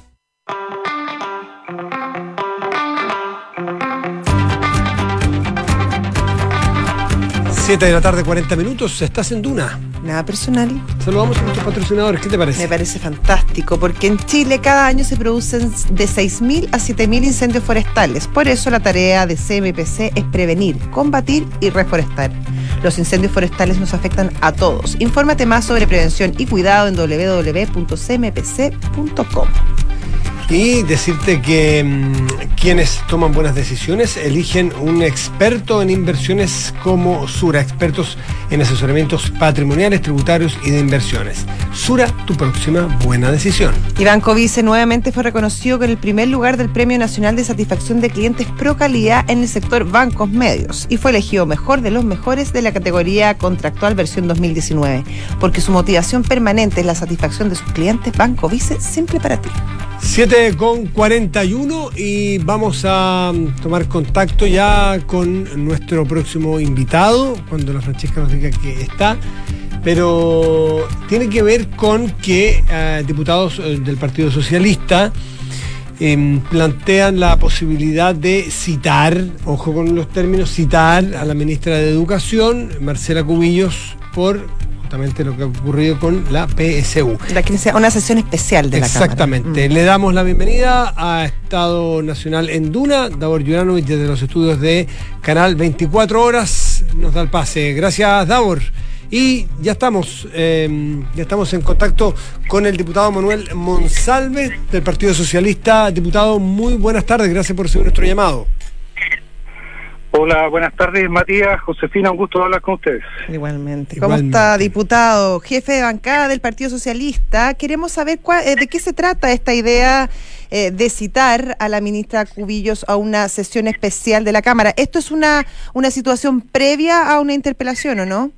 siete de la tarde, cuarenta minutos. Estás en Duna. Nada personal. Saludamos a nuestros patrocinadores. ¿Qué te parece? Me parece fantástico, porque en Chile cada año se producen de seis mil a siete mil incendios forestales. Por eso la tarea de C M P C es prevenir, combatir y reforestar. Los incendios forestales nos afectan a todos. Infórmate más sobre prevención y cuidado en doble u doble u doble u punto c m p c punto com. Y decirte que mmm, quienes toman buenas decisiones eligen un experto en inversiones como Sura, expertos en asesoramientos patrimoniales, tributarios y de inversiones. Sura, tu próxima buena decisión. Y Banco Vice nuevamente fue reconocido con el primer lugar del Premio Nacional de Satisfacción de Clientes Pro Calidad en el sector bancos medios y fue elegido mejor de los mejores de la categoría contractual versión dos mil diecinueve, porque su motivación permanente es la satisfacción de sus clientes. Banco Vice, simple para ti. siete con cuarenta y uno y vamos a tomar contacto ya con nuestro próximo invitado, cuando la Francesca nos diga que está, pero tiene que ver con que eh, diputados del Partido Socialista eh, plantean la posibilidad de citar, ojo con los términos, citar a la ministra de Educación, Marcela Cubillos, por lo que ha ocurrido con la P S U. La que sea una sesión especial de la Cámara. Exactamente. Mm. Le damos la bienvenida a Estado Nacional en Duna. Davor Juranovic, desde los estudios de Canal veinticuatro Horas, nos da el pase. Gracias, Davor. Y ya estamos, eh, ya estamos en contacto con el diputado Manuel Monsalve del Partido Socialista. Diputado, muy buenas tardes. Gracias por recibir nuestro llamado. Hola, buenas tardes, Matías, Josefina, un gusto hablar con ustedes. Igualmente. ¿Cómo Igualmente. está, diputado, jefe de bancada del Partido Socialista? Queremos saber cuál, eh, de qué se trata esta idea eh, de citar a la ministra Cubillos a una sesión especial de la Cámara. ¿Esto es una, una situación previa a una interpelación o no?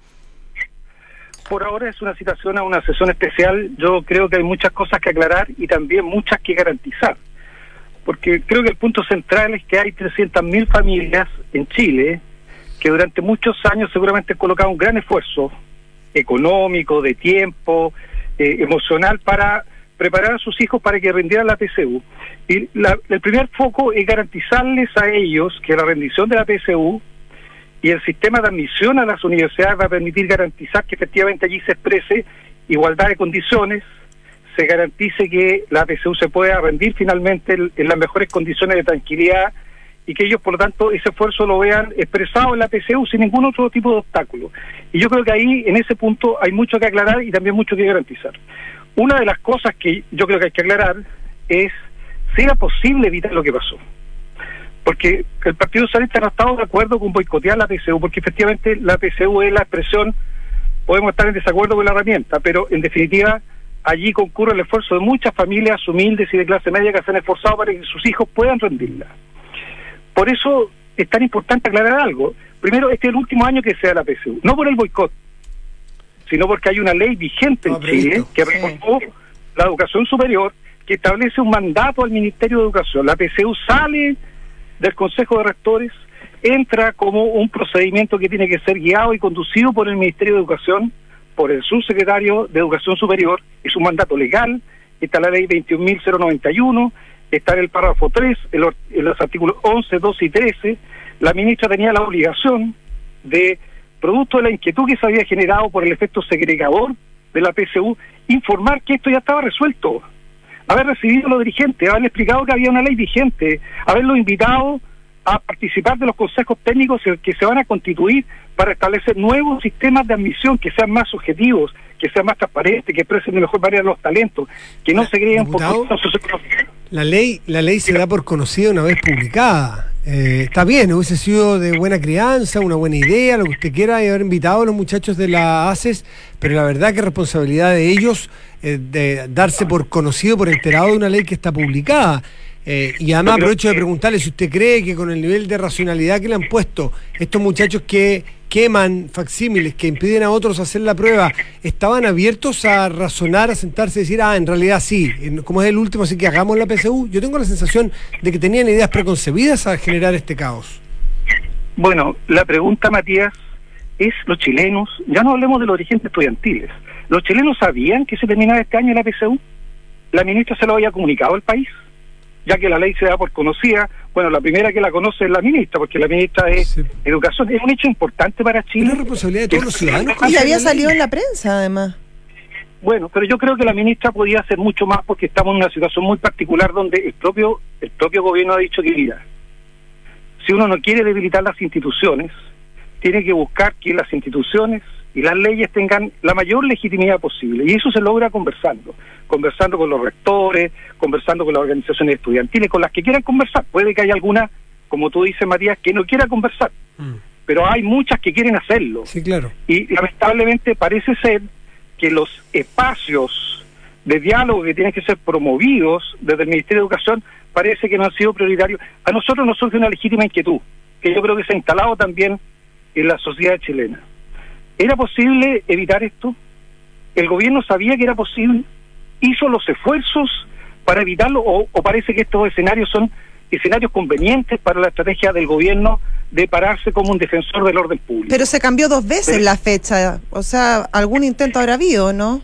Por ahora es una citación a una sesión especial. Yo creo que hay muchas cosas que aclarar y también muchas que garantizar. Porque creo que el punto central es que hay trescientas mil familias en Chile que durante muchos años seguramente han colocado un gran esfuerzo económico, de tiempo, eh, emocional para preparar a sus hijos para que rindieran la P S U. Y la, el primer foco es garantizarles a ellos que la rendición de la P S U y el sistema de admisión a las universidades va a permitir garantizar que efectivamente allí se exprese igualdad de condiciones, se garantice que la P S U se pueda rendir finalmente en las mejores condiciones de tranquilidad y que ellos, por lo tanto, ese esfuerzo lo vean expresado en la P S U sin ningún otro tipo de obstáculo. Y yo creo que ahí, en ese punto, hay mucho que aclarar y también mucho que garantizar. Una de las cosas que yo creo que hay que aclarar es si era posible evitar lo que pasó. Porque el Partido Socialista no ha estado de acuerdo con boicotear la P S U, porque efectivamente la P S U es la expresión, podemos estar en desacuerdo con la herramienta, pero en definitiva allí concurre el esfuerzo de muchas familias humildes y de clase media que se han esforzado para que sus hijos puedan rendirla. Por eso es tan importante aclarar algo. Primero, este es el último año que se da la P S U, no por el boicot, sino porque hay una ley vigente en Chile que reformó sí. la educación superior, que establece un mandato al Ministerio de Educación. La P S U sale del Consejo de Rectores, entra como un procedimiento que tiene que ser guiado y conducido por el Ministerio de Educación, por el subsecretario de Educación Superior. Es un mandato legal, está la ley veintiún mil noventa y uno, está en el párrafo tres, en los, en los artículos once, doce y trece. La ministra tenía la obligación de, producto de la inquietud que se había generado por el efecto segregador de la P S U, informar que esto ya estaba resuelto, haber recibido a los dirigentes, haberle explicado que había una ley vigente, haberlo invitado a participar de los consejos técnicos que se van a constituir para establecer nuevos sistemas de admisión que sean más objetivos, que sean más transparentes, que expresen de mejor manera los talentos, que no se creen por la ley, la ley se da por conocida una vez publicada. Eh, está bien, hubiese sido de buena crianza, una buena idea, lo que usted quiera, y haber invitado a los muchachos de la ACES, pero la verdad que es responsabilidad de ellos eh, de darse por conocido, por enterado de una ley que está publicada. Eh, y además aprovecho de preguntarle si usted cree que con el nivel de racionalidad que le han puesto estos muchachos que queman facsímiles, que impiden a otros hacer la prueba, ¿estaban abiertos a razonar, a sentarse y decir, ah, en realidad sí, como es el último, así que hagamos la P S U? Yo tengo la sensación de que tenían ideas preconcebidas a generar este caos. Bueno, la pregunta, Matías, es los chilenos, ya no hablemos de los dirigentes estudiantiles, ¿los chilenos sabían que se terminaba este año la P S U? ¿La ministra se lo había comunicado al país? Ya que la ley se da por conocida, bueno, la primera que la conoce es la ministra, porque la ministra es sí. Educación. Es un hecho importante para Chile. Es la responsabilidad de todos los ciudadanos. Y había salido en la prensa, además. Bueno, pero yo creo que la ministra podía hacer mucho más porque estamos en una situación muy particular donde el propio el propio gobierno ha dicho que, mira, si uno no quiere debilitar las instituciones, tiene que buscar que las instituciones y las leyes tengan la mayor legitimidad posible, y eso se logra conversando, conversando con los rectores, conversando con las organizaciones estudiantiles, con las que quieran conversar. Puede que haya alguna, como tú dices, Matías, que no quiera conversar, mm. pero hay muchas que quieren hacerlo. Sí, claro. Y lamentablemente parece ser que los espacios de diálogo que tienen que ser promovidos desde el Ministerio de Educación parece que no han sido prioritarios. A nosotros nos surge una legítima inquietud, que yo creo que se ha instalado también en la sociedad chilena. ¿Era posible evitar esto? ¿El gobierno sabía que era posible? ¿Hizo los esfuerzos para evitarlo? ¿O, o parece que estos escenarios son escenarios convenientes para la estrategia del gobierno de pararse como un defensor del orden público? Pero se cambió dos veces Pero, la fecha. O sea, algún intento habrá habido, ¿no?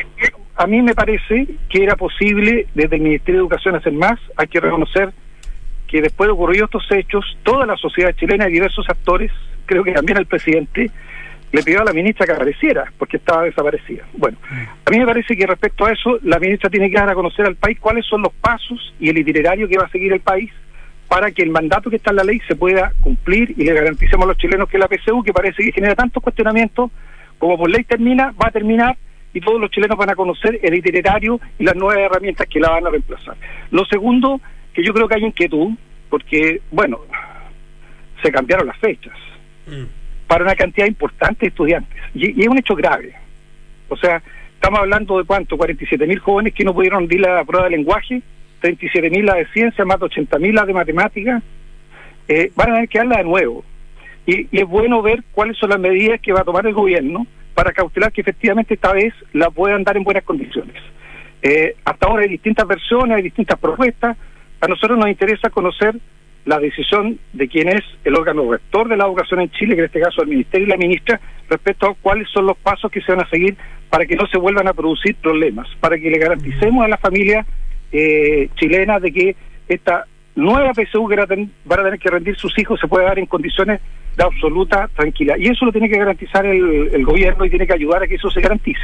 A mí me parece que era posible desde el Ministerio de Educación hacer más. Hay que reconocer que después de ocurridos estos hechos, toda la sociedad chilena y diversos actores, creo que también el presidente, le pidió a la ministra que apareciera, porque estaba desaparecida. Bueno, a mí me parece que respecto a eso, la ministra tiene que dar a conocer al país cuáles son los pasos y el itinerario que va a seguir el país para que el mandato que está en la ley se pueda cumplir y le garanticemos a los chilenos que la P S U, que parece que genera tantos cuestionamientos, como por ley termina, va a terminar, y todos los chilenos van a conocer el itinerario y las nuevas herramientas que la van a reemplazar. Lo segundo, que yo creo que hay inquietud, porque, bueno, se cambiaron las fechas. Mm. para una cantidad importante de estudiantes, y, y es un hecho grave. O sea, estamos hablando de cuánto, cuarenta y siete mil jóvenes que no pudieron rendir la prueba de lenguaje, treinta y siete mil la de ciencia, más de ochenta mil la de matemáticas, eh, van a tener que darla de nuevo. Y, y es bueno ver cuáles son las medidas que va a tomar el gobierno para cautelar que efectivamente esta vez la puedan dar en buenas condiciones. Eh, hasta ahora hay distintas versiones, hay distintas propuestas. A nosotros nos interesa conocer la decisión de quién es el órgano rector de la educación en Chile, que en este caso el Ministerio y la ministra, respecto a cuáles son los pasos que se van a seguir para que no se vuelvan a producir problemas, para que le garanticemos a las familias eh, chilenas de que esta nueva P S U que van a tener que rendir sus hijos se pueda dar en condiciones de absoluta tranquilidad. Y eso lo tiene que garantizar el, el gobierno y tiene que ayudar a que eso se garantice.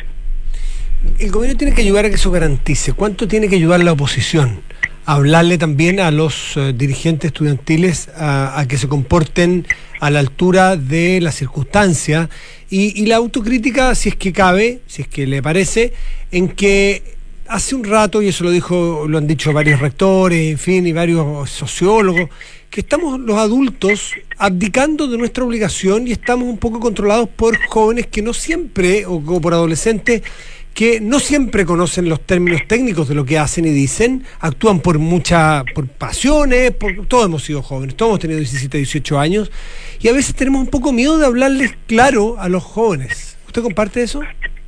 El gobierno tiene que ayudar a que eso garantice. ¿Cuánto tiene que ayudar la oposición? Hablarle también a los uh, dirigentes estudiantiles a, a que se comporten a la altura de la circunstancia y, y la autocrítica, si es que cabe, si es que le parece, en que hace un rato, y eso lo dijo, lo han dicho varios rectores, en fin, y varios sociólogos, que estamos los adultos abdicando de nuestra obligación y estamos un poco controlados por jóvenes que no siempre, o, o por adolescentes, que no siempre conocen los términos técnicos de lo que hacen y dicen, actúan por mucha, por pasiones, por, todos hemos sido jóvenes, todos hemos tenido diecisiete, dieciocho años, y a veces tenemos un poco miedo de hablarles claro a los jóvenes. ¿Usted comparte eso?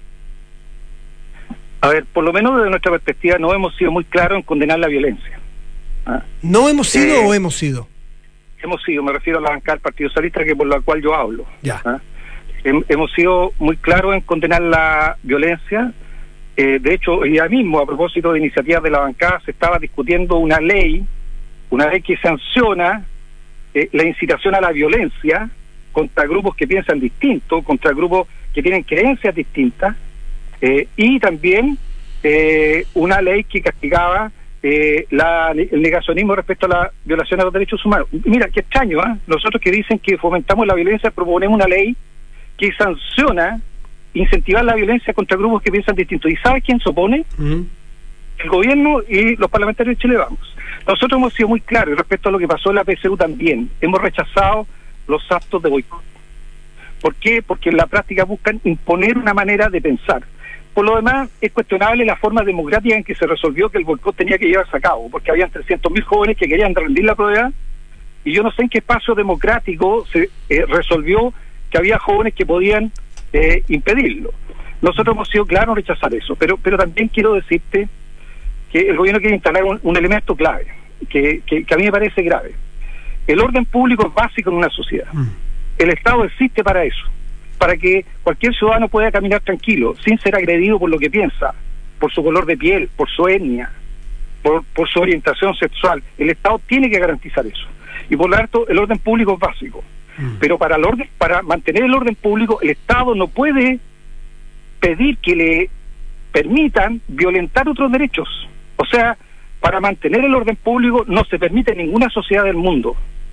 A ver, por lo menos desde nuestra perspectiva no hemos sido muy claros en condenar la violencia. ¿Ah? ¿No hemos sido eh, o hemos sido? Hemos sido, me refiero a la bancada del Partido Socialista, que por la cual yo hablo. Ya. ¿Ah? Hemos sido muy claros en condenar la violencia. Eh, de hecho, hoy día mismo, a propósito de iniciativas de la bancada, se estaba discutiendo una ley, una ley que sanciona eh, la incitación a la violencia contra grupos que piensan distinto, contra grupos que tienen creencias distintas, eh, y también eh, una ley que castigaba eh, la, el negacionismo respecto a la violación a los derechos humanos. Mira, qué extraño, ¿eh? Nosotros que dicen que fomentamos la violencia, proponemos una ley que sanciona incentivar la violencia contra grupos que piensan distinto. ¿Y sabe quién se opone? Mm. El gobierno y los parlamentarios de Chile Vamos. Nosotros hemos sido muy claros respecto a lo que pasó en la P S U también. Hemos rechazado los actos de boicot. ¿Por qué? Porque en la práctica buscan imponer una manera de pensar. Por lo demás, es cuestionable la forma democrática en que se resolvió que el boicot tenía que llevarse a cabo, porque habían trescientos mil jóvenes que querían rendir la prueba, y yo no sé en qué espacio democrático se eh, resolvió que había jóvenes que podían eh, impedirlo. Nosotros hemos sido claros en rechazar eso, pero pero también quiero decirte que el gobierno quiere instalar un, un elemento clave, que, que, que a mí me parece grave. El orden público es básico en una sociedad. Mm. El Estado existe para eso, para que cualquier ciudadano pueda caminar tranquilo, sin ser agredido por lo que piensa, por su color de piel, por su etnia, por, por su orientación sexual. El Estado tiene que garantizar eso. Y por lo tanto, el orden público es básico. Mm. Pero para el orden, para mantener el orden público, el Estado no puede pedir que le permitan violentar otros derechos. O sea, para mantener el orden público no se permite en ninguna sociedad del mundo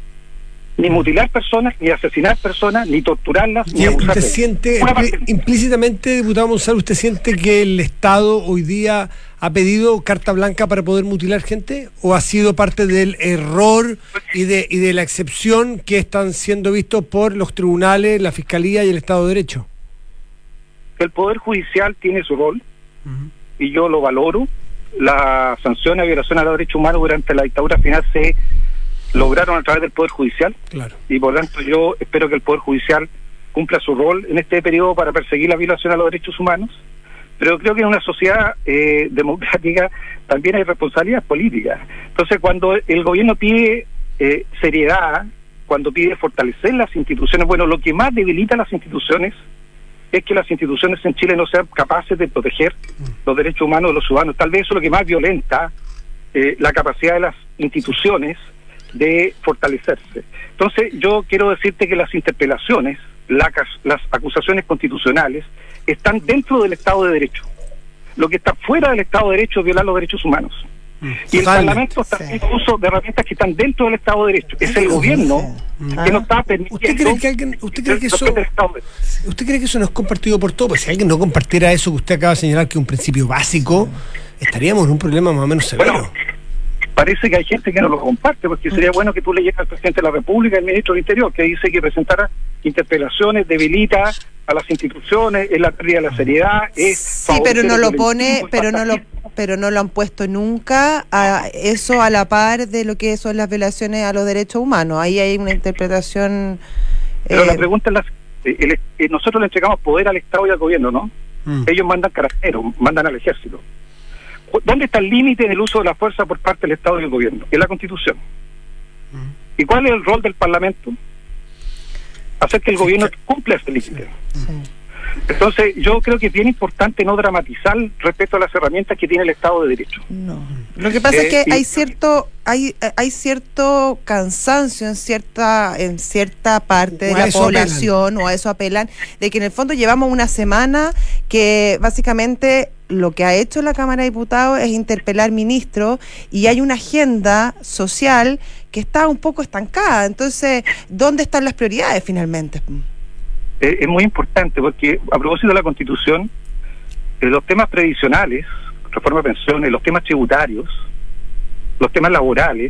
ni mutilar personas, ni asesinar personas, ni torturarlas, ni abusar de ellas. ¿Usted siente, implícitamente, diputado Monsalve, usted siente que el Estado hoy día ha pedido carta blanca para poder mutilar gente? ¿O ha sido parte del error y de, y de la excepción que están siendo vistos por los tribunales, la Fiscalía y el Estado de Derecho? El Poder Judicial tiene su rol, uh-huh. y yo lo valoro. La sanción a violación a los derechos humanos durante la dictadura final se lograron a través del Poder Judicial, claro. Y por lo tanto yo espero que el Poder Judicial cumpla su rol en este periodo para perseguir la violación a los derechos humanos, pero creo que en una sociedad eh, democrática también hay responsabilidad política. Entonces, cuando el gobierno pide eh, seriedad, cuando pide fortalecer las instituciones, bueno, lo que más debilita las instituciones es que las instituciones en Chile no sean capaces de proteger los derechos humanos de los ciudadanos. Tal vez eso es lo que más violenta eh, la capacidad de las instituciones de fortalecerse. Entonces, yo quiero decirte que las interpelaciones, la, las acusaciones constitucionales, están dentro del Estado de Derecho. Lo que está fuera del Estado de Derecho es violar los derechos humanos. Mm. Y el Parlamento está haciendo uso de herramientas que están dentro del Estado de Derecho. Es el gobierno mm. que no está permitiendo... ¿Usted cree que, alguien, usted cree que eso ¿Usted cree que eso no es compartido por todos? Pues si alguien no compartiera eso que usted acaba de señalar, que es un principio básico, estaríamos en un problema más o menos severo. Bueno, parece que hay gente que no lo comparte, porque sería bueno que tú leyeras al presidente de la República, el ministro del Interior, que dice que presentara interpelaciones, debilita a las instituciones, es la pérdida de la seriedad, es... Sí, pero no lo pone, pero no lo pero no lo han puesto nunca a eso a la par de lo que son las violaciones a los derechos humanos. Ahí hay una interpretación... Pero eh, la pregunta es la... El, el, nosotros le entregamos poder al Estado y al gobierno, ¿no? Mm. Ellos mandan carabineros, mandan al ejército. ¿Dónde está el límite del uso de la fuerza por parte del Estado y del gobierno? En la Constitución. Mm. ¿Y cuál es el rol del Parlamento? Hacer que el sí, gobierno sí. cumpla ese límite. Sí. Entonces, yo creo que es bien importante no dramatizar respecto a las herramientas que tiene el Estado de Derecho. No. Lo que pasa eh, es que y, hay cierto hay hay cierto cansancio en cierta en cierta parte de la población, apelan. o a eso apelan, de que en el fondo llevamos una semana que básicamente lo que ha hecho la Cámara de Diputados es interpelar ministros y hay una agenda social que está un poco estancada. Entonces, ¿dónde están las prioridades finalmente? Eh, es muy importante porque a propósito de la Constitución, eh, los temas previsionales, reforma de pensiones, los temas tributarios, los temas laborales,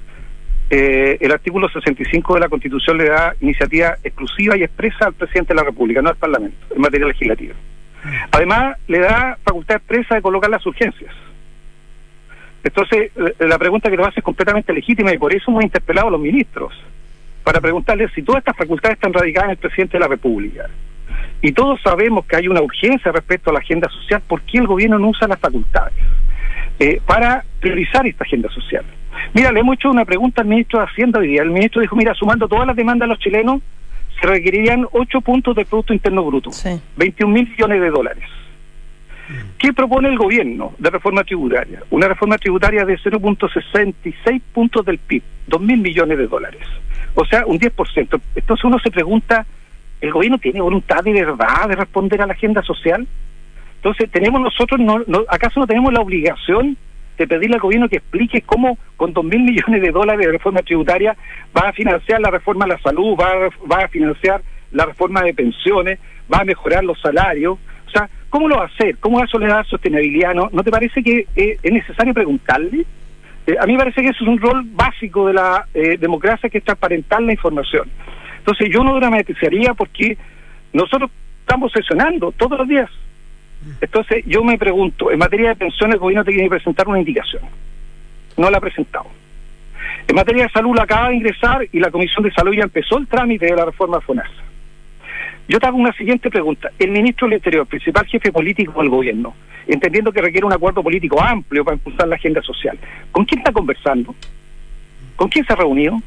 eh, el artículo sesenta y cinco de la Constitución le da iniciativa exclusiva y expresa al presidente de la República, no al Parlamento, en materia legislativa. Además, le da facultad expresa de colocar las urgencias. Entonces, la pregunta que nos hace es completamente legítima y por eso hemos interpelado a los ministros, para preguntarles si todas estas facultades están radicadas en el presidente de la República. Y todos sabemos que hay una urgencia respecto a la agenda social, ¿por qué el gobierno no usa las facultades eh, para priorizar esta agenda social? Mira, le hemos hecho una pregunta al ministro de Hacienda hoy día. El ministro dijo, mira, sumando todas las demandas de los chilenos, se requerirían ocho puntos del Producto Interno Bruto, sí. veintiún mil millones de dólares. ¿Qué propone el gobierno de reforma tributaria? Una reforma tributaria de cero punto sesenta y seis puntos del P I B, dos mil millones de dólares. O sea, un diez por ciento. Entonces uno se pregunta, ¿el gobierno tiene voluntad de verdad de responder a la agenda social? Entonces, ¿tenemos nosotros, no, no, acaso no tenemos la obligación de pedirle al gobierno que explique cómo con dos mil millones de dólares de reforma tributaria va a financiar la reforma de la salud, va a, va a financiar la reforma de pensiones, va a mejorar los salarios. O sea, ¿cómo lo va a hacer? ¿Cómo va a dar sostenibilidad? ¿No, ¿No te parece que eh, es necesario preguntarle? Eh, a mí me parece que eso es un rol básico de la eh, democracia, que es transparentar la información. Entonces yo no dramatizaría, porque nosotros estamos sesionando todos los días. Entonces yo me pregunto, en materia de pensiones el gobierno tiene que presentar una indicación. No la ha presentado. En materia de salud la acaba de ingresar y la Comisión de Salud ya empezó el trámite de la reforma FONASA. Yo te hago una siguiente pregunta. El ministro del Interior, principal jefe político del gobierno, entendiendo que requiere un acuerdo político amplio para impulsar la agenda social, ¿con quién está conversando? ¿Con quién se ha reunido?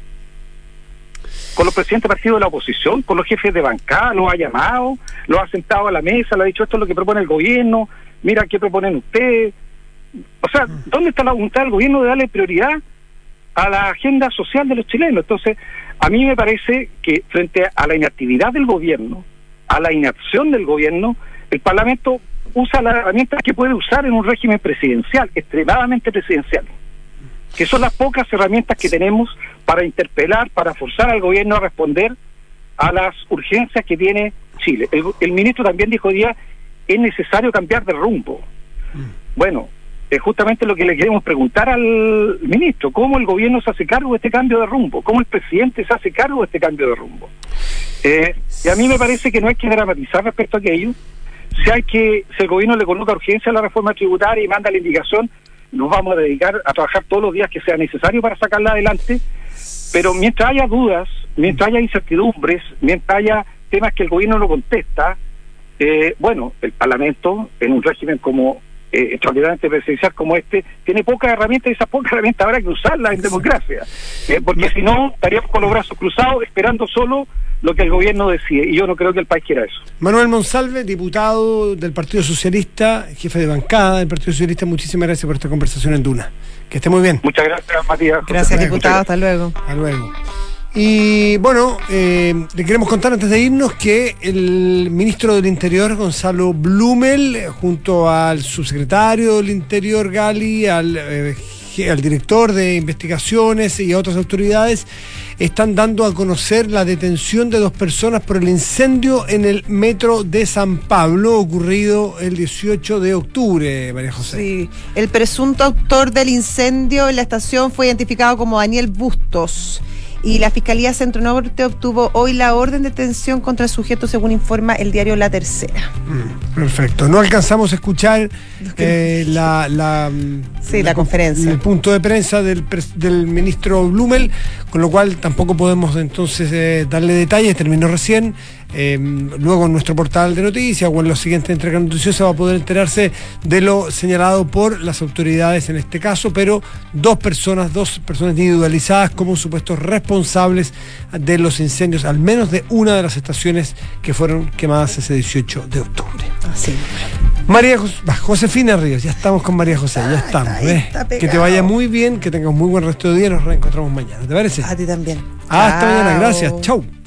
¿Con los presidentes de partidos de la oposición? ¿Con los jefes de bancada? ¿Los ha llamado? ¿Los ha sentado a la mesa? ¿Le ha dicho esto es lo que propone el gobierno? Mira, ¿qué proponen ustedes? O sea, ¿dónde está la voluntad del gobierno de darle prioridad a la agenda social de los chilenos? Entonces, a mí me parece que frente a la inactividad del gobierno, a la inacción del gobierno, el Parlamento usa las herramientas que puede usar en un régimen presidencial, extremadamente presidencial, que son las pocas herramientas que tenemos para interpelar, para forzar al gobierno a responder a las urgencias que tiene Chile. El, el ministro también dijo hoy día, es necesario cambiar de rumbo. Bueno, es justamente lo que le queremos preguntar al ministro, ¿cómo el gobierno se hace cargo de este cambio de rumbo? ¿Cómo el presidente se hace cargo de este cambio de rumbo? Eh, y a mí me parece que no hay que dramatizar respecto a aquello. Si hay que, si el gobierno le coloca urgencia a la reforma tributaria y manda la indicación, nos vamos a dedicar a trabajar todos los días que sea necesario para sacarla adelante, pero mientras haya dudas, mientras haya incertidumbres, mientras haya temas que el gobierno no contesta, eh, bueno, el Parlamento, en un régimen como eh, extraordinariamente presidencial como este, tiene pocas herramientas, y esas pocas herramientas habrá que usarlas en democracia, eh, porque si no, estaríamos con los brazos cruzados esperando solo lo que el gobierno decide, y yo no creo que el país quiera eso. Manuel Monsalve, diputado del Partido Socialista, jefe de bancada del Partido Socialista, muchísimas gracias por esta conversación en Duna. Que esté muy bien. Muchas gracias, Matías. Gracias, diputado. Hasta luego. Hasta luego. Y bueno, eh, le queremos contar antes de irnos que el ministro del Interior, Gonzalo Blumel, junto al subsecretario del Interior, Gali, al, eh, al director de investigaciones y a otras autoridades, están dando a conocer la detención de dos personas por el incendio en el metro de San Pablo, ocurrido el dieciocho de octubre, María José. Sí, el presunto autor del incendio en la estación fue identificado como Daniel Bustos. Y la Fiscalía Centro Norte obtuvo hoy la orden de detención contra el sujeto, según informa el diario La Tercera. Mm, perfecto. No alcanzamos a escuchar eh, la, la, sí, la, la conferencia. El punto de prensa del, del ministro Blumel, con lo cual tampoco podemos entonces eh, darle detalles. Terminó recién. Eh, luego en nuestro portal de noticias o en los siguientes entregas noticiosas va a poder enterarse de lo señalado por las autoridades en este caso, pero dos personas, dos personas individualizadas como supuestos responsables de los incendios, al menos de una de las estaciones que fueron quemadas ese dieciocho de octubre. Así. María Jos- Josefina Ríos, ya estamos con María José, ya estamos. ¿eh? Que te vaya muy bien, que tengas muy buen resto de día, nos reencontramos mañana, ¿te parece? A ti también. Hasta Chao. mañana, gracias, chau.